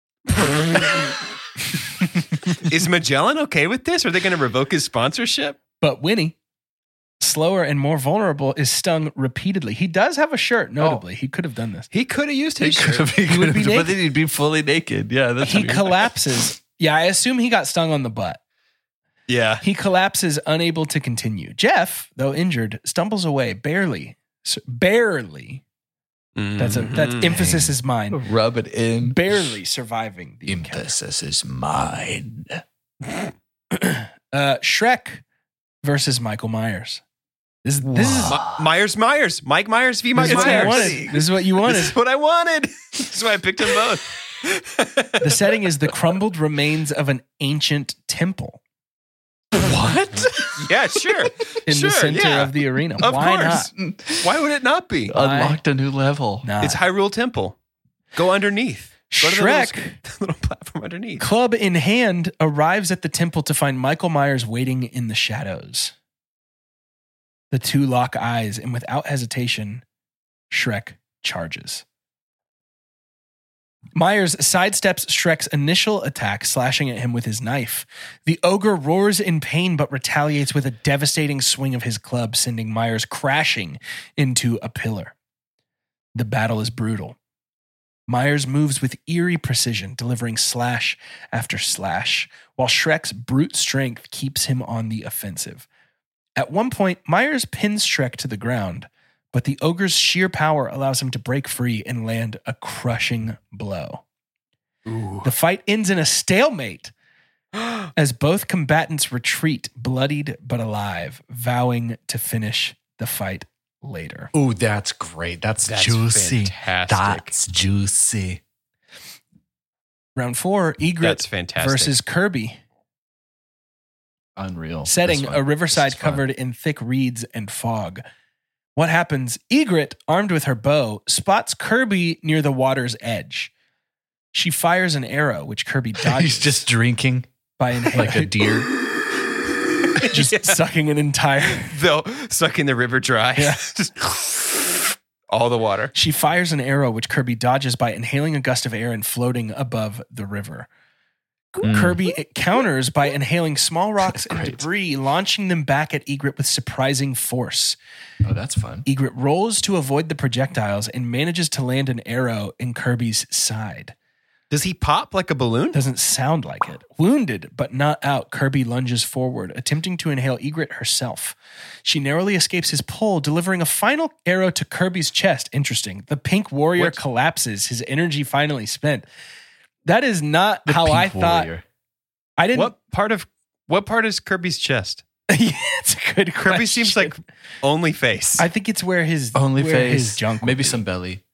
Is Magellan okay with this? Are they going to revoke his sponsorship? But Winnie, slower and more vulnerable, is stung repeatedly. He does have a shirt, notably. He could have done this. He could have used his shirt. would be naked. But then he'd be fully naked. Yeah, that's He weird. collapses. Yeah, I assume he got stung on the butt. Yeah. He collapses, unable to continue. Jeff, though injured, stumbles away, barely. That's emphasis is mine. Rub it in. Barely surviving the Emphasis is mine. Shrek versus Michael Myers. This is Myers. Mike Myers v. Mike This is what you Myers. wanted. This is what you wanted. This is what I wanted. This is why I picked them both. The setting is the crumbled remains of an ancient temple. What? Yeah, sure. In the center of the arena. Of Why course. not? Why would it not be? Unlocked a new level. Not. It's Hyrule Temple. Go underneath. Go to the Shrek, little platform underneath. club in hand, arrives at the temple to find Michael Myers waiting in the shadows. The two lock eyes, and without hesitation, Shrek charges. Myers sidesteps Shrek's initial attack, slashing at him with his knife. The ogre roars in pain but retaliates with a devastating swing of his club, sending Myers crashing into a pillar. The battle is brutal. Myers moves with eerie precision, delivering slash after slash, while Shrek's brute strength keeps him on the offensive. At one point, Myers pins Shrek to the ground, but the ogre's sheer power allows him to break free and land a crushing blow. Ooh. The fight ends in a stalemate as both combatants retreat, bloodied but alive, vowing to finish the fight later. Ooh, that's great. That's juicy. Fantastic. That's juicy. Round 4, That's Egret fantastic. versus Kirby. Unreal. Setting This one. a riverside This is fun. covered in thick reeds and fog. What happens? Egret, armed with her bow, spots Kirby near the water's edge. She fires an arrow, which Kirby dodges. He's just drinking by inhaling, like a deer. just sucking an entire. They'll sucking the river dry. Yeah. Just all the water. She fires an arrow, which Kirby dodges by inhaling a gust of air and floating above the river. Kirby counters by inhaling small rocks and debris, launching them back at Egret with surprising force. Oh, that's fun. Egret rolls to avoid the projectiles and manages to land an arrow in Kirby's side. Does he pop like a balloon? Doesn't sound like it. Wounded, but not out, Kirby lunges forward, attempting to inhale Egret herself. She narrowly escapes his pull, delivering a final arrow to Kirby's chest. Interesting. The pink warrior collapses, his energy finally spent. That is not how I thought. I didn't. What part is Kirby's chest? Yeah, it's a good question. Kirby seems like only face. I think it's where his Only where face. his junk. Maybe would be. some belly.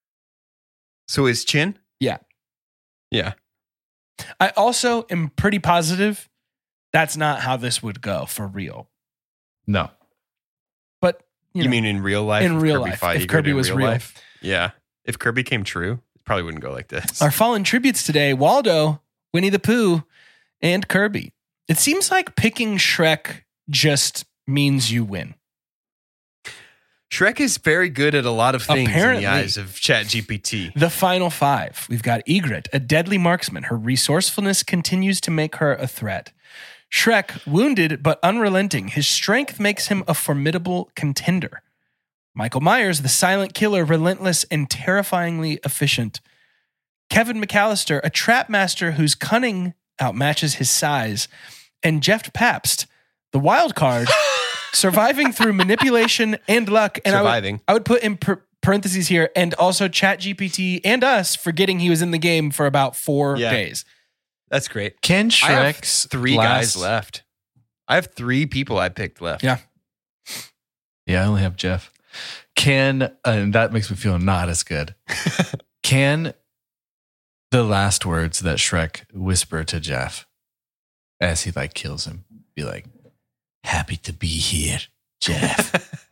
So his chin? Yeah. Yeah. I also am pretty positive That's not how this would go for real. No. But You mean in real life? in If real Kirby life, fought if Egret Kirby in was real. life? Yeah. If Kirby came true, it probably wouldn't go like this. Our fallen tributes today, Waldo, Winnie the Pooh, and Kirby. It seems like picking Shrek just means you win. Shrek is very good at a lot of things Apparently. in the eyes of ChatGPT. The final five. We've got Egret, a deadly marksman. Her resourcefulness continues to make her a threat. Shrek, wounded but unrelenting. His strength makes him a formidable contender. Michael Myers, the silent killer, relentless and terrifyingly efficient. Kevin McAllister, a trap master whose cunning outmatches his size. And Jeff Pabst, the wild card, surviving through manipulation and luck. And I would put in parentheses here, and also ChatGPT and us forgetting he was in the game for about 4 days. That's great. Can I have Shrek's 3 guys left. I have 3 people I picked left. Yeah. Yeah, I only have Jeff. And that makes me feel not as good. Can the last words that Shrek whisper to Jeff as he like kills him be like, "Happy to be here, Jeff."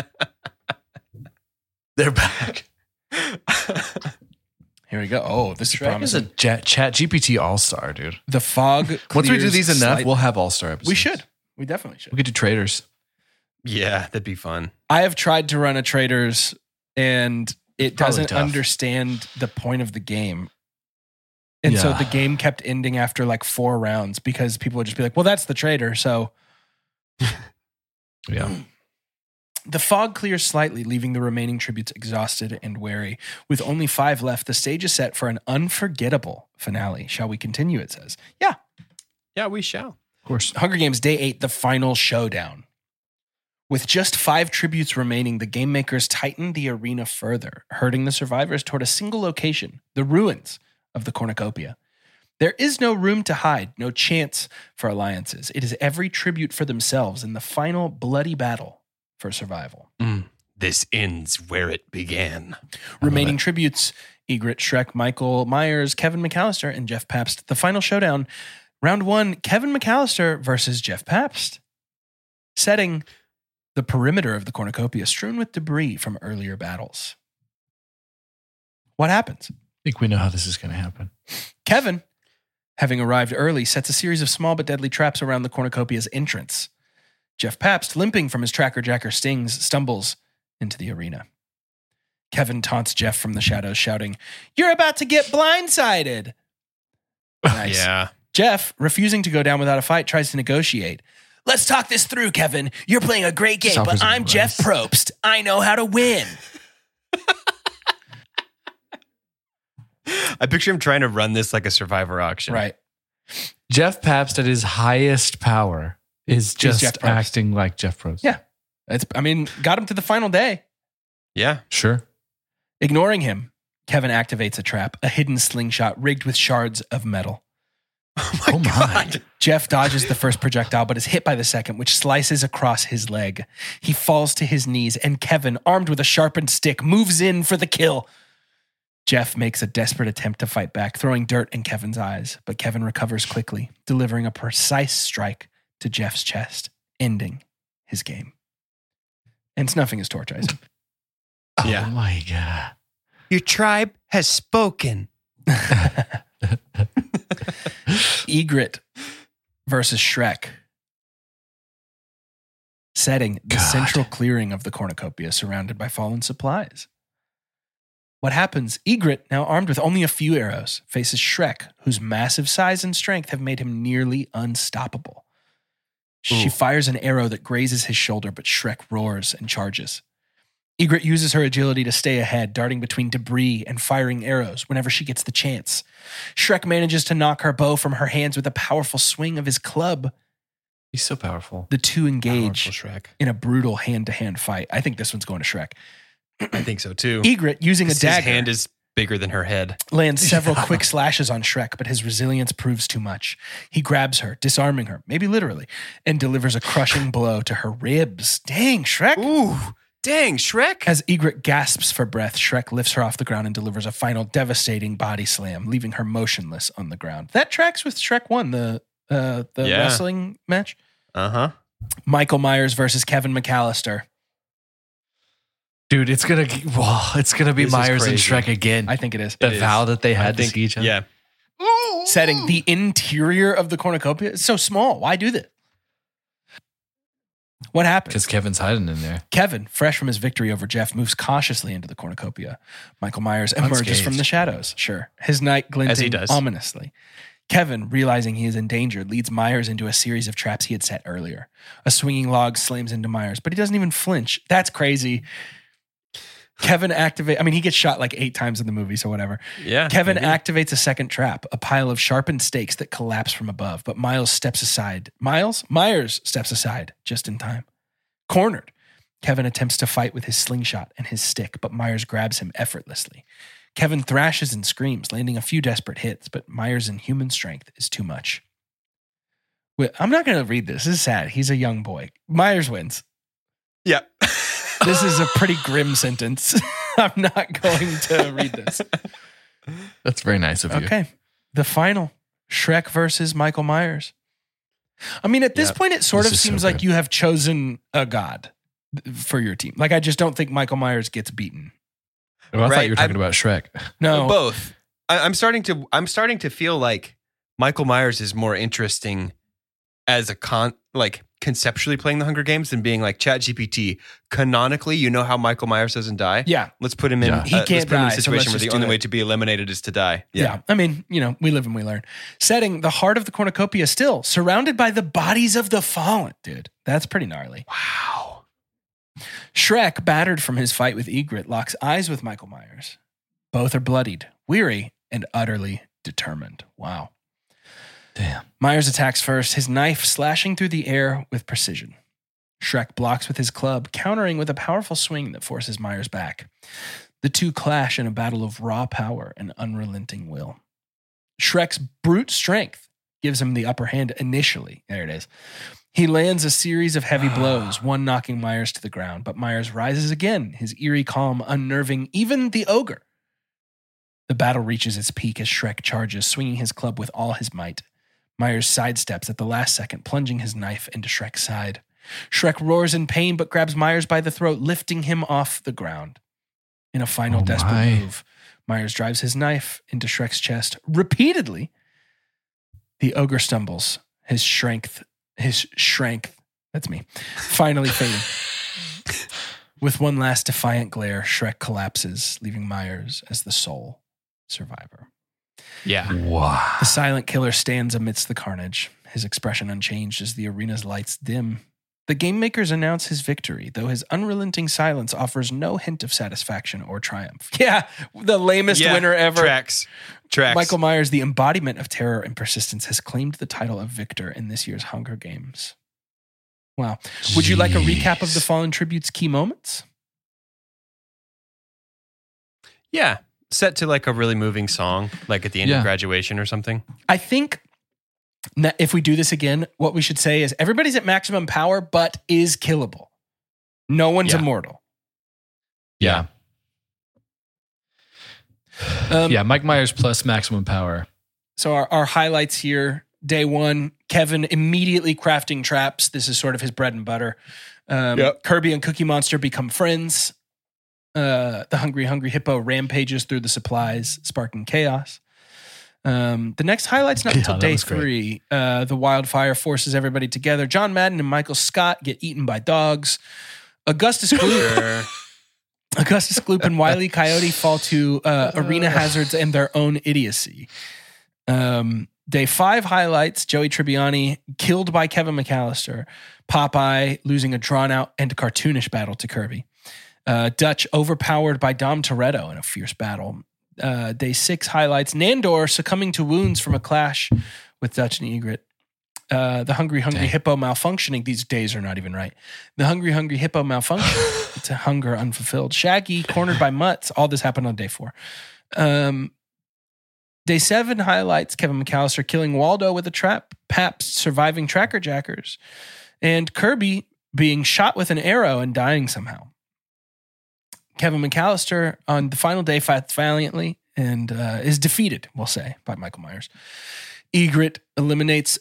They're back. Here we go. Oh, this is Shrek promising. is a Chat GPT all-star, dude. The fog. Once we do these enough, slightly. we'll have all-star episodes. We should. We definitely should. We could do traders. Yeah, that'd be fun. I have tried to run a traders and it Probably doesn't tough. understand the point of the game. And so Yeah. the game kept ending after like 4 rounds because people would just be like, well, that's the trader. So Yeah. the fog clears slightly, leaving the remaining tributes exhausted and wary. With only 5 left, the stage is set for an unforgettable finale. Shall we continue? It says. Yeah. Yeah, we shall. Of course. Hunger Games Day 8, the final showdown. With just 5 tributes remaining, the game makers tighten the arena further, herding the survivors toward a single location, the ruins of the cornucopia. There is no room to hide, no chance for alliances. It is every tribute for themselves in the final bloody battle for survival. This ends where it began. Remaining tributes, Egret, Shrek, Michael Myers, Kevin McAllister, and Jeff Pabst. The final showdown, round 1, Kevin McAllister versus Jeff Pabst. Setting, the perimeter of the cornucopia strewn with debris from earlier battles. What happens? I think we know how this is going to happen. Kevin, having arrived early, sets a series of small but deadly traps around the cornucopia's entrance. Jeff Pabst, limping from his Tracker Jacker stings, stumbles into the arena. Kevin taunts Jeff from the shadows, shouting, "You're about to get blindsided!" Nice. Yeah. Jeff, refusing to go down without a fight, tries to negotiate. "Let's talk this through, Kevin. You're playing a great game, Suffers but I'm advice. Jeff Probst. I know how to win." I picture him trying to run this like a Survivor auction. Right. Jeff Pabst at his highest power is Jeff just Probst. acting like Jeff Probst. Yeah. Got him to the final day. Yeah. Sure. Ignoring him, Kevin activates a trap, a hidden slingshot rigged with shards of metal. Oh my. Jeff dodges the first projectile, but is hit by the second, which slices across his leg. He falls to his knees, and Kevin, armed with a sharpened stick, moves in for the kill. Jeff makes a desperate attempt to fight back, throwing dirt in Kevin's eyes, but Kevin recovers quickly, delivering a precise strike to Jeff's chest, ending his game. And snuffing his torch, I assume. Yeah. Oh my God. Your tribe has spoken. Egret versus Shrek. Setting, the God. central clearing of the cornucopia surrounded by fallen supplies. What happens? Egret, now armed with only a few arrows, faces Shrek, whose massive size and strength have made him nearly unstoppable. She fires an arrow that grazes his shoulder, but Shrek roars and charges. Egret uses her agility to stay ahead, darting between debris and firing arrows whenever she gets the chance. Shrek manages to knock her bow from her hands with a powerful swing of his club. He's so powerful. The two engage Powerful Shrek. in a brutal hand-to-hand fight. I think this one's going to Shrek. I think so too. Egret, using a 'Cause dagger, His hand is bigger than her head. lands several quick slashes on Shrek, but his resilience proves too much. He grabs her, disarming her, maybe literally, and delivers a crushing blow to her ribs. Dang, Shrek. Ooh, dang, Shrek. As Egret gasps for breath, Shrek lifts her off the ground and delivers a final devastating body slam, leaving her motionless on the ground. That tracks with Shrek 1, the wrestling match. Uh-huh. Michael Myers versus Kevin McAllister. Dude, it's gonna be This is Myers and crazy. Shrek again. I think it is. The vow that they had to see each other. Yeah. Setting the interior of the cornucopia. It's so small. Why do that? What happens? Because Kevin's hiding in there. Kevin, fresh from his victory over Jeff, moves cautiously into the cornucopia. Michael Myers emerges Unscathed. from the shadows. Sure. His knight glinting As he does. ominously. Kevin, realizing he is endangered, leads Myers into a series of traps he had set earlier. A swinging log slams into Myers, but he doesn't even flinch. That's crazy. Kevin he gets shot like 8 times in the movie, so whatever. Yeah. Kevin maybe. activates a second trap, a pile of sharpened stakes that collapse from above, but Myers steps aside just in time. Cornered, Kevin attempts to fight with his slingshot and his stick, but Myers grabs him effortlessly. Kevin thrashes and screams, landing a few desperate hits, but Myers' inhuman strength is too much. I'm not going to read this. This is sad. He's a young boy. Myers wins. Yeah. This is a pretty grim sentence. I'm not going to read this. That's very nice of you. Okay. The final, Shrek versus Michael Myers. I mean, at this point, it sort This of is so seems like good. you have chosen a god for your team. Like, I just don't think Michael Myers gets beaten. Oh, I thought Right, you were talking about Shrek. No. Both. I'm starting to feel like Michael Myers is more interesting as a conceptually playing the Hunger Games than being like ChatGPT. Canonically, you know how Michael Myers doesn't die. Yeah. Let's put him in. Yeah. He let's can't put him in die, a so situation let's where the just only do way it. to be eliminated is to die. Yeah. I mean, we live and we learn. Setting the heart of the cornucopia still, surrounded by the bodies of the fallen. Dude, that's pretty gnarly. Wow. Shrek, battered from his fight with Egret, locks eyes with Michael Myers. Both are bloodied, weary, and utterly determined. Wow. Damn. Myers attacks first, his knife slashing through the air with precision. Shrek blocks with his club, countering with a powerful swing that forces Myers back. The two clash in a battle of raw power and unrelenting will. Shrek's brute strength gives him the upper hand initially. There it is. He lands a series of heavy blows, one knocking Myers to the ground, but Myers rises again, his eerie calm unnerving even the ogre. The battle reaches its peak as Shrek charges, swinging his club with all his might. Myers sidesteps at the last second, plunging his knife into Shrek's side. Shrek roars in pain but grabs Myers by the throat, lifting him off the ground. In a final desperate move, Myers drives his knife into Shrek's chest repeatedly. The ogre stumbles, his strength, that's me, finally fading. With one last defiant glare, Shrek collapses, leaving Myers as the sole survivor. Yeah. Wow. The silent killer stands amidst the carnage, his expression unchanged as the arena's lights dim. The game makers announce his victory, though his unrelenting silence offers no hint of satisfaction or triumph. Yeah, the lamest winner ever. Tracks. Michael Myers, the embodiment of terror and persistence, has claimed the title of victor in this year's Hunger Games. Wow. Would you like a recap of the Fallen Tribute's key moments? Yeah. Set to like a really moving song, like at the end of graduation or something. I think if we do this again, what we should say is everybody's at maximum power, but is killable. No one's immortal. Yeah. Mike Myers plus maximum power. So our highlights here, day one, Kevin immediately crafting traps. This is sort of his bread and butter. Kirby and Cookie Monster become friends. The Hungry Hippo rampages through the supplies, sparking chaos. The next highlight's not until day 3. The wildfire forces everybody together. John Madden and Michael Scott get eaten by dogs. Augustus Gloop and Wile E. Coyote fall to arena hazards and their own idiocy. Day 5 highlights Joey Tribbiani killed by Kevin McAllister. Popeye losing a drawn-out and cartoonish battle to Kirby. Dutch overpowered by Dom Toretto in a fierce battle. Day 6 highlights Nandor succumbing to wounds from a clash with Dutch and Egret. The Hungry Hippo malfunctioning. These days are not even right. The Hungry Hippo malfunction to hunger unfulfilled. Shaggy cornered by Mutts. All this happened on day 4. Day 7 highlights Kevin McAllister killing Waldo with a trap. Pabst surviving Tracker Jackers. And Kirby being shot with an arrow and dying somehow. Kevin McAllister on the final day fights valiantly and is defeated, we'll say, by Michael Myers. Egret eliminates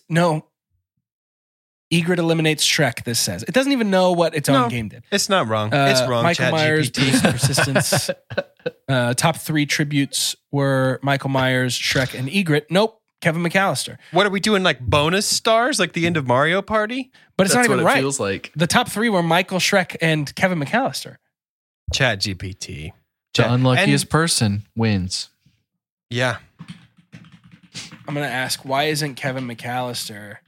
Shrek, this says. It doesn't even know what its own game did. It's not wrong. It's wrong, Michael Myers, ChatGPT. Persistence. Top 3 tributes were Michael Myers, Shrek, and Egret. Nope, Kevin McAllister. What are we doing, like bonus stars, like the end of Mario Party? But it's That's not even what it right. feels like. The top 3 were Michael, Shrek, and Kevin McAllister. ChatGPT. The unluckiest person wins. Yeah. I'm going to ask, why isn't Kevin McAllister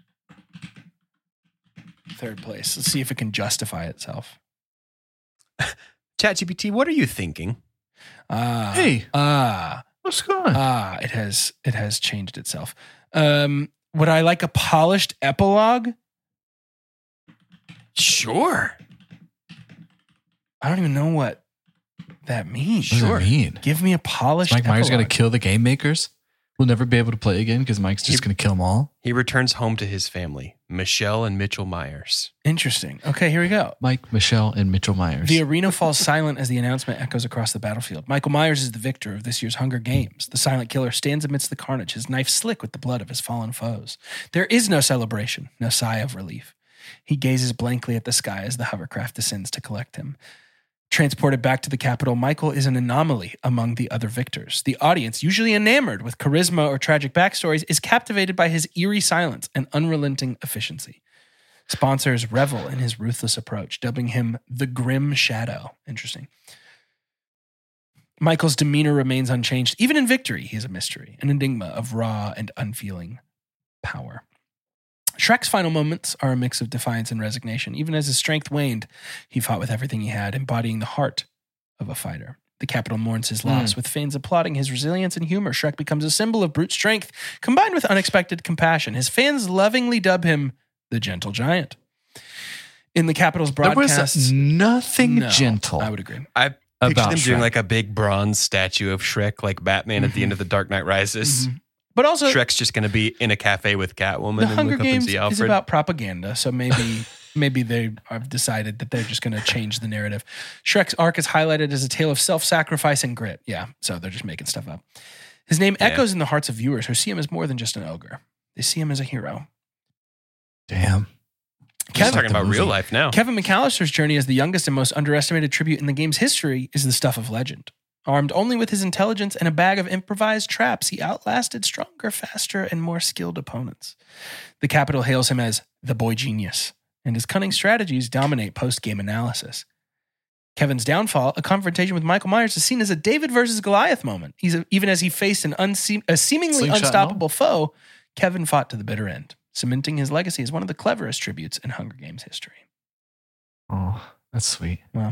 third place? Let's see if it can justify itself. ChatGPT, what are you thinking? Hey. What's going on? It has changed itself. Would I like a polished epilogue? Sure. I don't even know what that means. What does that mean? Give me a polished Mike Myers epilogue. going to kill the game makers? We'll never be able to play again because Mike's just going to kill them all? He returns home to his family, Michelle and Mitchell Myers. Interesting. Okay, here we go. Mike, Michelle, and Mitchell Myers. The arena falls silent as the announcement echoes across the battlefield. Michael Myers is the victor of this year's Hunger Games. The silent killer stands amidst the carnage, his knife slick with the blood of his fallen foes. There is no celebration, no sigh of relief. He gazes blankly at the sky as the hovercraft descends to collect him. Transported back to the capital, Michael is an anomaly among the other victors. The audience, usually enamored with charisma or tragic backstories, is captivated by his eerie silence and unrelenting efficiency. Sponsors revel in his ruthless approach, dubbing him the Grim Shadow. Interesting. Michael's demeanor remains unchanged. Even in victory, he is a mystery, an enigma of raw and unfeeling power. Shrek's final moments are a mix of defiance and resignation. Even as his strength waned, he fought with everything he had, embodying the heart of a fighter. The capital mourns his loss. With fans applauding his resilience and humor, Shrek becomes a symbol of brute strength combined with unexpected compassion. His fans lovingly dub him the Gentle Giant. In the capital's broadcasts, there was nothing gentle. I would agree. I picture About them doing Shrek. like a big bronze statue of Shrek, like Batman at the end of The Dark Knight Rises. But also, Shrek's just going to be in a cafe with Catwoman the and Hunger look up and Games see is Alfred. about propaganda, so maybe they have decided that they're just going to change the narrative. Shrek's arc is highlighted as a tale of self-sacrifice and grit. Yeah, so they're just making stuff up. His name echoes in the hearts of viewers who see him as more than just an ogre. They see him as a hero. Damn. He's talking about real life now. Kevin McAllister's journey as the youngest and most underestimated tribute in the game's history is the stuff of legend. Armed only with his intelligence and a bag of improvised traps, he outlasted stronger, faster, and more skilled opponents. The Capitol hails him as the boy genius, and his cunning strategies dominate post-game analysis. Kevin's downfall, a confrontation with Michael Myers, is seen as a David versus Goliath moment. Even as he faced a seemingly Slingshot unstoppable foe, Kevin fought to the bitter end, cementing his legacy as one of the cleverest tributes in Hunger Games history. Oh, that's sweet. Wow.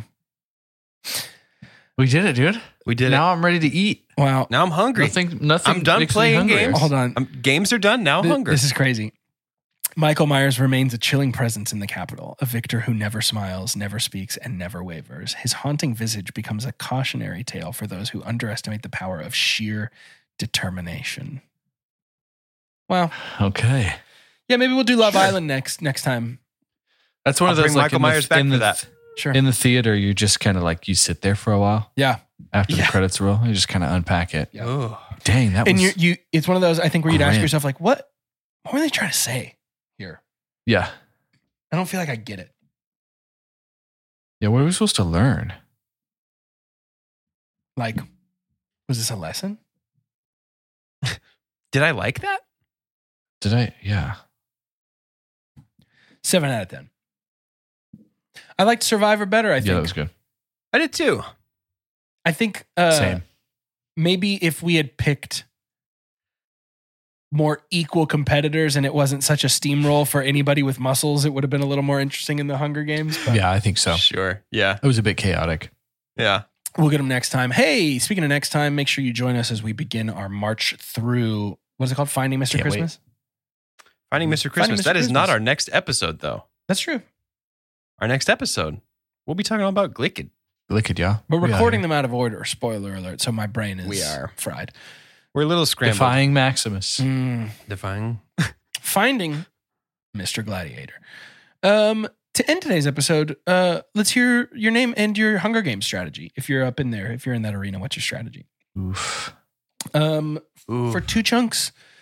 We did it, dude. We did Now I'm ready to eat. Wow. Now I'm hungry. Nothing I'm done makes me playing hungrier. games. Hold on. Games are done. Now hunger. This is crazy. Michael Myers remains a chilling presence in the capital, a victor who never smiles, never speaks, and never wavers. His haunting visage becomes a cautionary tale for those who underestimate the power of sheer determination. Well, Okay. yeah, maybe we'll do Love Island next time. That's one I'll of those bring Michael Myers back for that. Sure. In the theater, you just kind of like, you sit there for a while Yeah. after the credits roll. You just kind of unpack it. Yeah. Oh. Dang, that And was... you it's one of those, I think, where you'd ask Grim. yourself, like, what were they trying to say here? Yeah. I don't feel like I get it. Yeah, what are we supposed to learn? Like, was this a lesson? Did I like that? Did I? Yeah. 7 out of 10. I liked Survivor better, I think. Yeah, that was good. I did too. I think Same. maybe if we had picked more equal competitors and it wasn't such a steamroll for anybody with muscles, it would have been a little more interesting in the Hunger Games. But Yeah, I think so. Sure. Yeah. It was a bit chaotic. Yeah. we'll get them next time. Hey, speaking of next time, make sure you join us as we begin our march through, what is it called? Finding Mr. Can't wait. Christmas? Finding Mr. Christmas. Mr. That is not Christmas. our next episode, though. That's true. Our next episode, we'll be talking all about Glicked. Glicked, yeah. We're We are recording here. them out of order. Spoiler alert. So my brain is We are. fried. We're a little scrambled. Defying Maximus. Defying. Finding Mr. Gladiator. To end today's episode, let's hear your name and your Hunger Games strategy. If you're up in there, if you're in that arena, what's your strategy? Oof. For 2 chunks,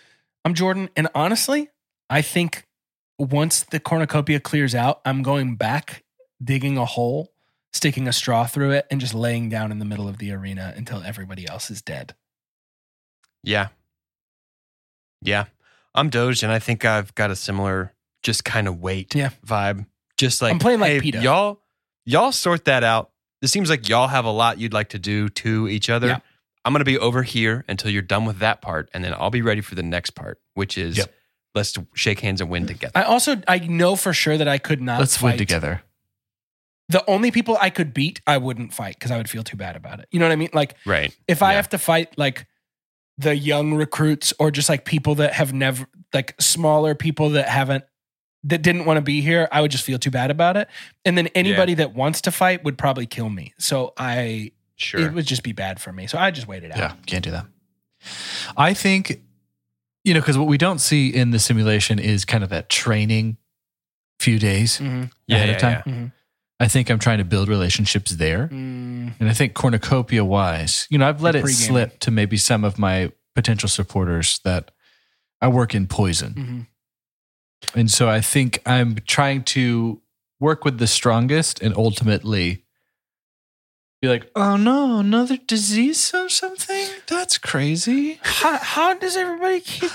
I'm Jordan. And honestly, I think once the cornucopia clears out, I'm going back, digging a hole, sticking a straw through it, and just laying down in the middle of the arena until everybody else is dead. Yeah. Yeah. I'm Doge, and I think I've got a similar just kind of wait vibe. Just like, I'm playing like hey, PETA. Y'all sort that out. It seems like y'all have a lot you'd like to do to each other. Yeah. I'm going to be over here until you're done with that part, and then I'll be ready for the next part, which is let's shake hands and win together. I know for sure that I could not Let's fight win together. The only people I could beat, I wouldn't fight because I would feel too bad about it. You know what I mean? Like, right. If I have to fight like the young recruits or just like people that have never, like smaller people that didn't want to be here, I would just feel too bad about it. And then anybody that wants to fight would probably kill me. So it would just be bad for me. So I just wait it out. Yeah, can't do that. I think, because what we don't see in the simulation is kind of that training few days ahead of time. Yeah. Mm-hmm. I think I'm trying to build relationships there. And I think cornucopia wise, I've let it slip to maybe some of my potential supporters that I work in poison. Mm-hmm. And so I think I'm trying to work with the strongest and ultimately be like, oh no, another disease or something? That's crazy. How does everybody keep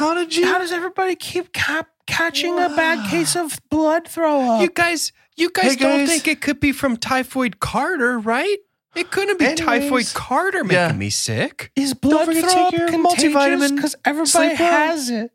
catching a bad case of blood throw up? You guys don't think it could be from Typhoid Carter, right? It couldn't be Typhoid Carter making me sick. Is blood throw up contagious? Because everybody has it.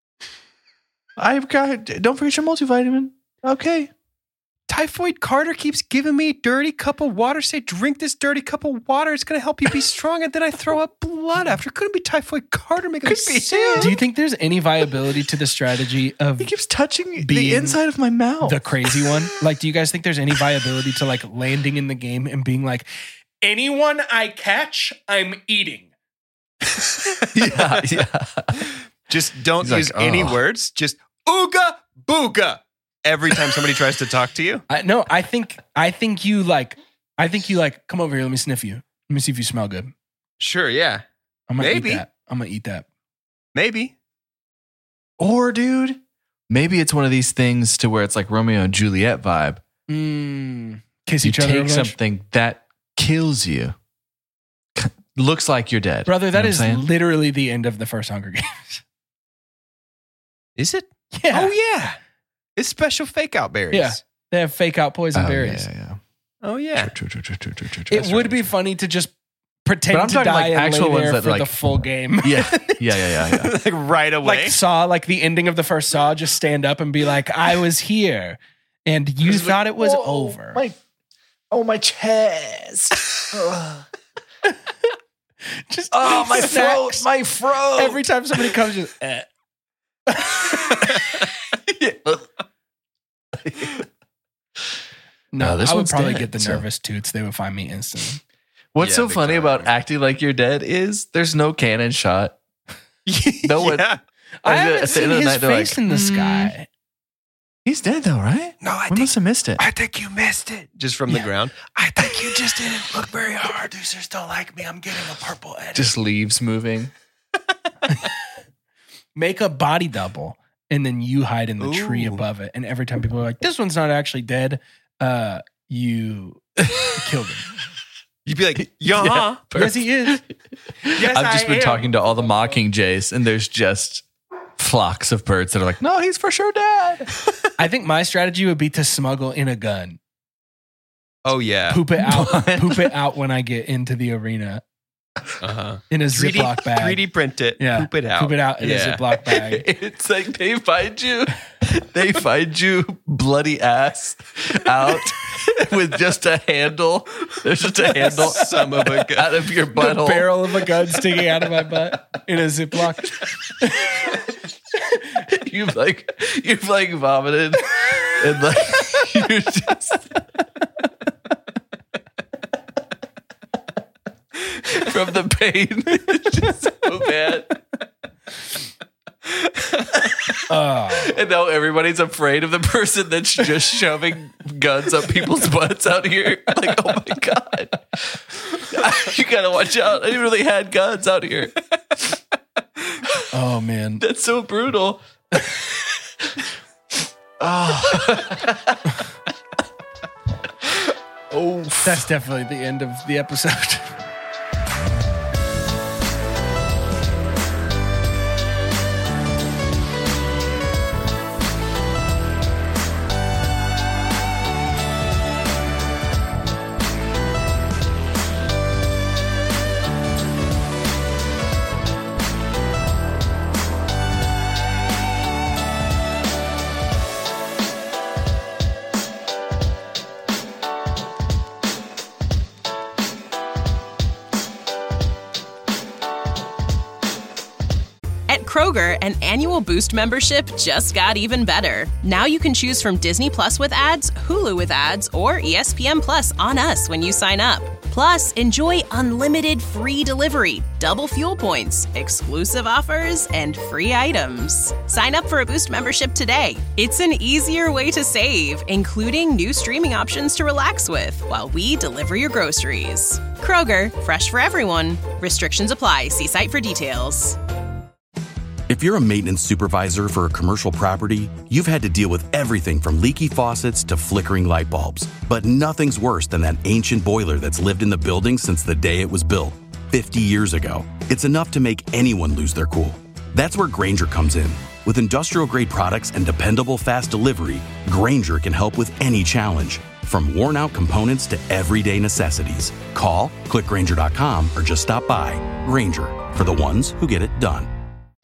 Don't forget your multivitamin. Okay. Typhoid Carter keeps giving me a dirty cup of water. Say, drink this dirty cup of water. It's going to help you be strong. And then I throw up blood after. It couldn't be Typhoid Carter making me sick. Do you think there's any viability to the strategy of he keeps touching the inside of my mouth? The crazy one? Like, do you guys think there's any viability to like landing in the game and being like, anyone I catch, I'm eating? Yeah. Just don't use any words. Just ooga booga. Every time somebody tries to talk to you? No, I think you come over here, let me sniff you. Let me see if you smell good. Sure, yeah. I'm gonna eat that. Maybe. Or, dude, maybe it's one of these things to where it's like Romeo and Juliet vibe. Kiss you each other. Take something that kills you. Looks like you're dead. Brother, that is literally the end of the first Hunger Games. Is it? Yeah. Oh, yeah. It's special fake out berries. Yeah. They have fake out poison berries. Yeah. Oh, yeah. True. It would be funny to just pretend to die and lay there for the full game. Yeah. Like right away. Like Saw, like the ending of the first Saw, just stand up and be like, I was here. And you thought it was over. My chest. Just my throat. My throat. Every time somebody comes, just No, this I would one's probably dead, get the so- nervous toots. They would find me instantly. What's so funny about acting like you're dead is there's no cannon shot. No one. Yeah. I At haven't the seen end of the his night, they're face like, in the sky. He's dead though, right? No, We must have missed it. I think you missed it. Just from the ground. I think you just didn't look very hard. Producers don't like me. I'm getting a purple edit. Just leaves moving. Make a body double, and then you hide in the tree Ooh. above it. And every time people are like, this one's not actually dead, you killed him. You'd be like, yeah. Yes, he is. Yes, I've just I been am. talking to all the mocking jays, and there's just flocks of birds that are like, no, he's for sure dead. I think my strategy would be to smuggle in a gun. Oh, yeah. Poop it out. Poop it out when I get into the arena Uh-huh. in a Ziploc bag. 3D print it. Yeah. Poop it out. Poop it out in a Ziploc bag. It's like they find you bloody ass out with just a handle. There's just a handle Some of a gun. out of your The butthole. barrel of a gun sticking out of my butt in a Ziploc. You've like vomited and like you're just from the pain. It's just so bad. And now everybody's afraid of the person that's just shoving guns up people's butts out here. Like, oh my God. You gotta watch out. I really had guns out here. Oh, man. That's so brutal. Oh, that's definitely the end of the episode. Kroger, an annual Boost membership just got even better. Now you can choose from Disney Plus with ads, Hulu with ads, or ESPN Plus on us when you sign up. Plus, enjoy unlimited free delivery, double fuel points, exclusive offers, and free items. Sign up for a Boost membership today. It's an easier way to save, including new streaming options to relax with while we deliver your groceries. Kroger, fresh for everyone. Restrictions apply. See site for details. If you're a maintenance supervisor for a commercial property, you've had to deal with everything from leaky faucets to flickering light bulbs. But nothing's worse than that ancient boiler that's lived in the building since the day it was built, 50 years ago. It's enough to make anyone lose their cool. That's where Grainger comes in. With industrial-grade products and dependable fast delivery, Grainger can help with any challenge, from worn-out components to everyday necessities. Call, click Grainger.com, or just stop by. Grainger, for the ones who get it done.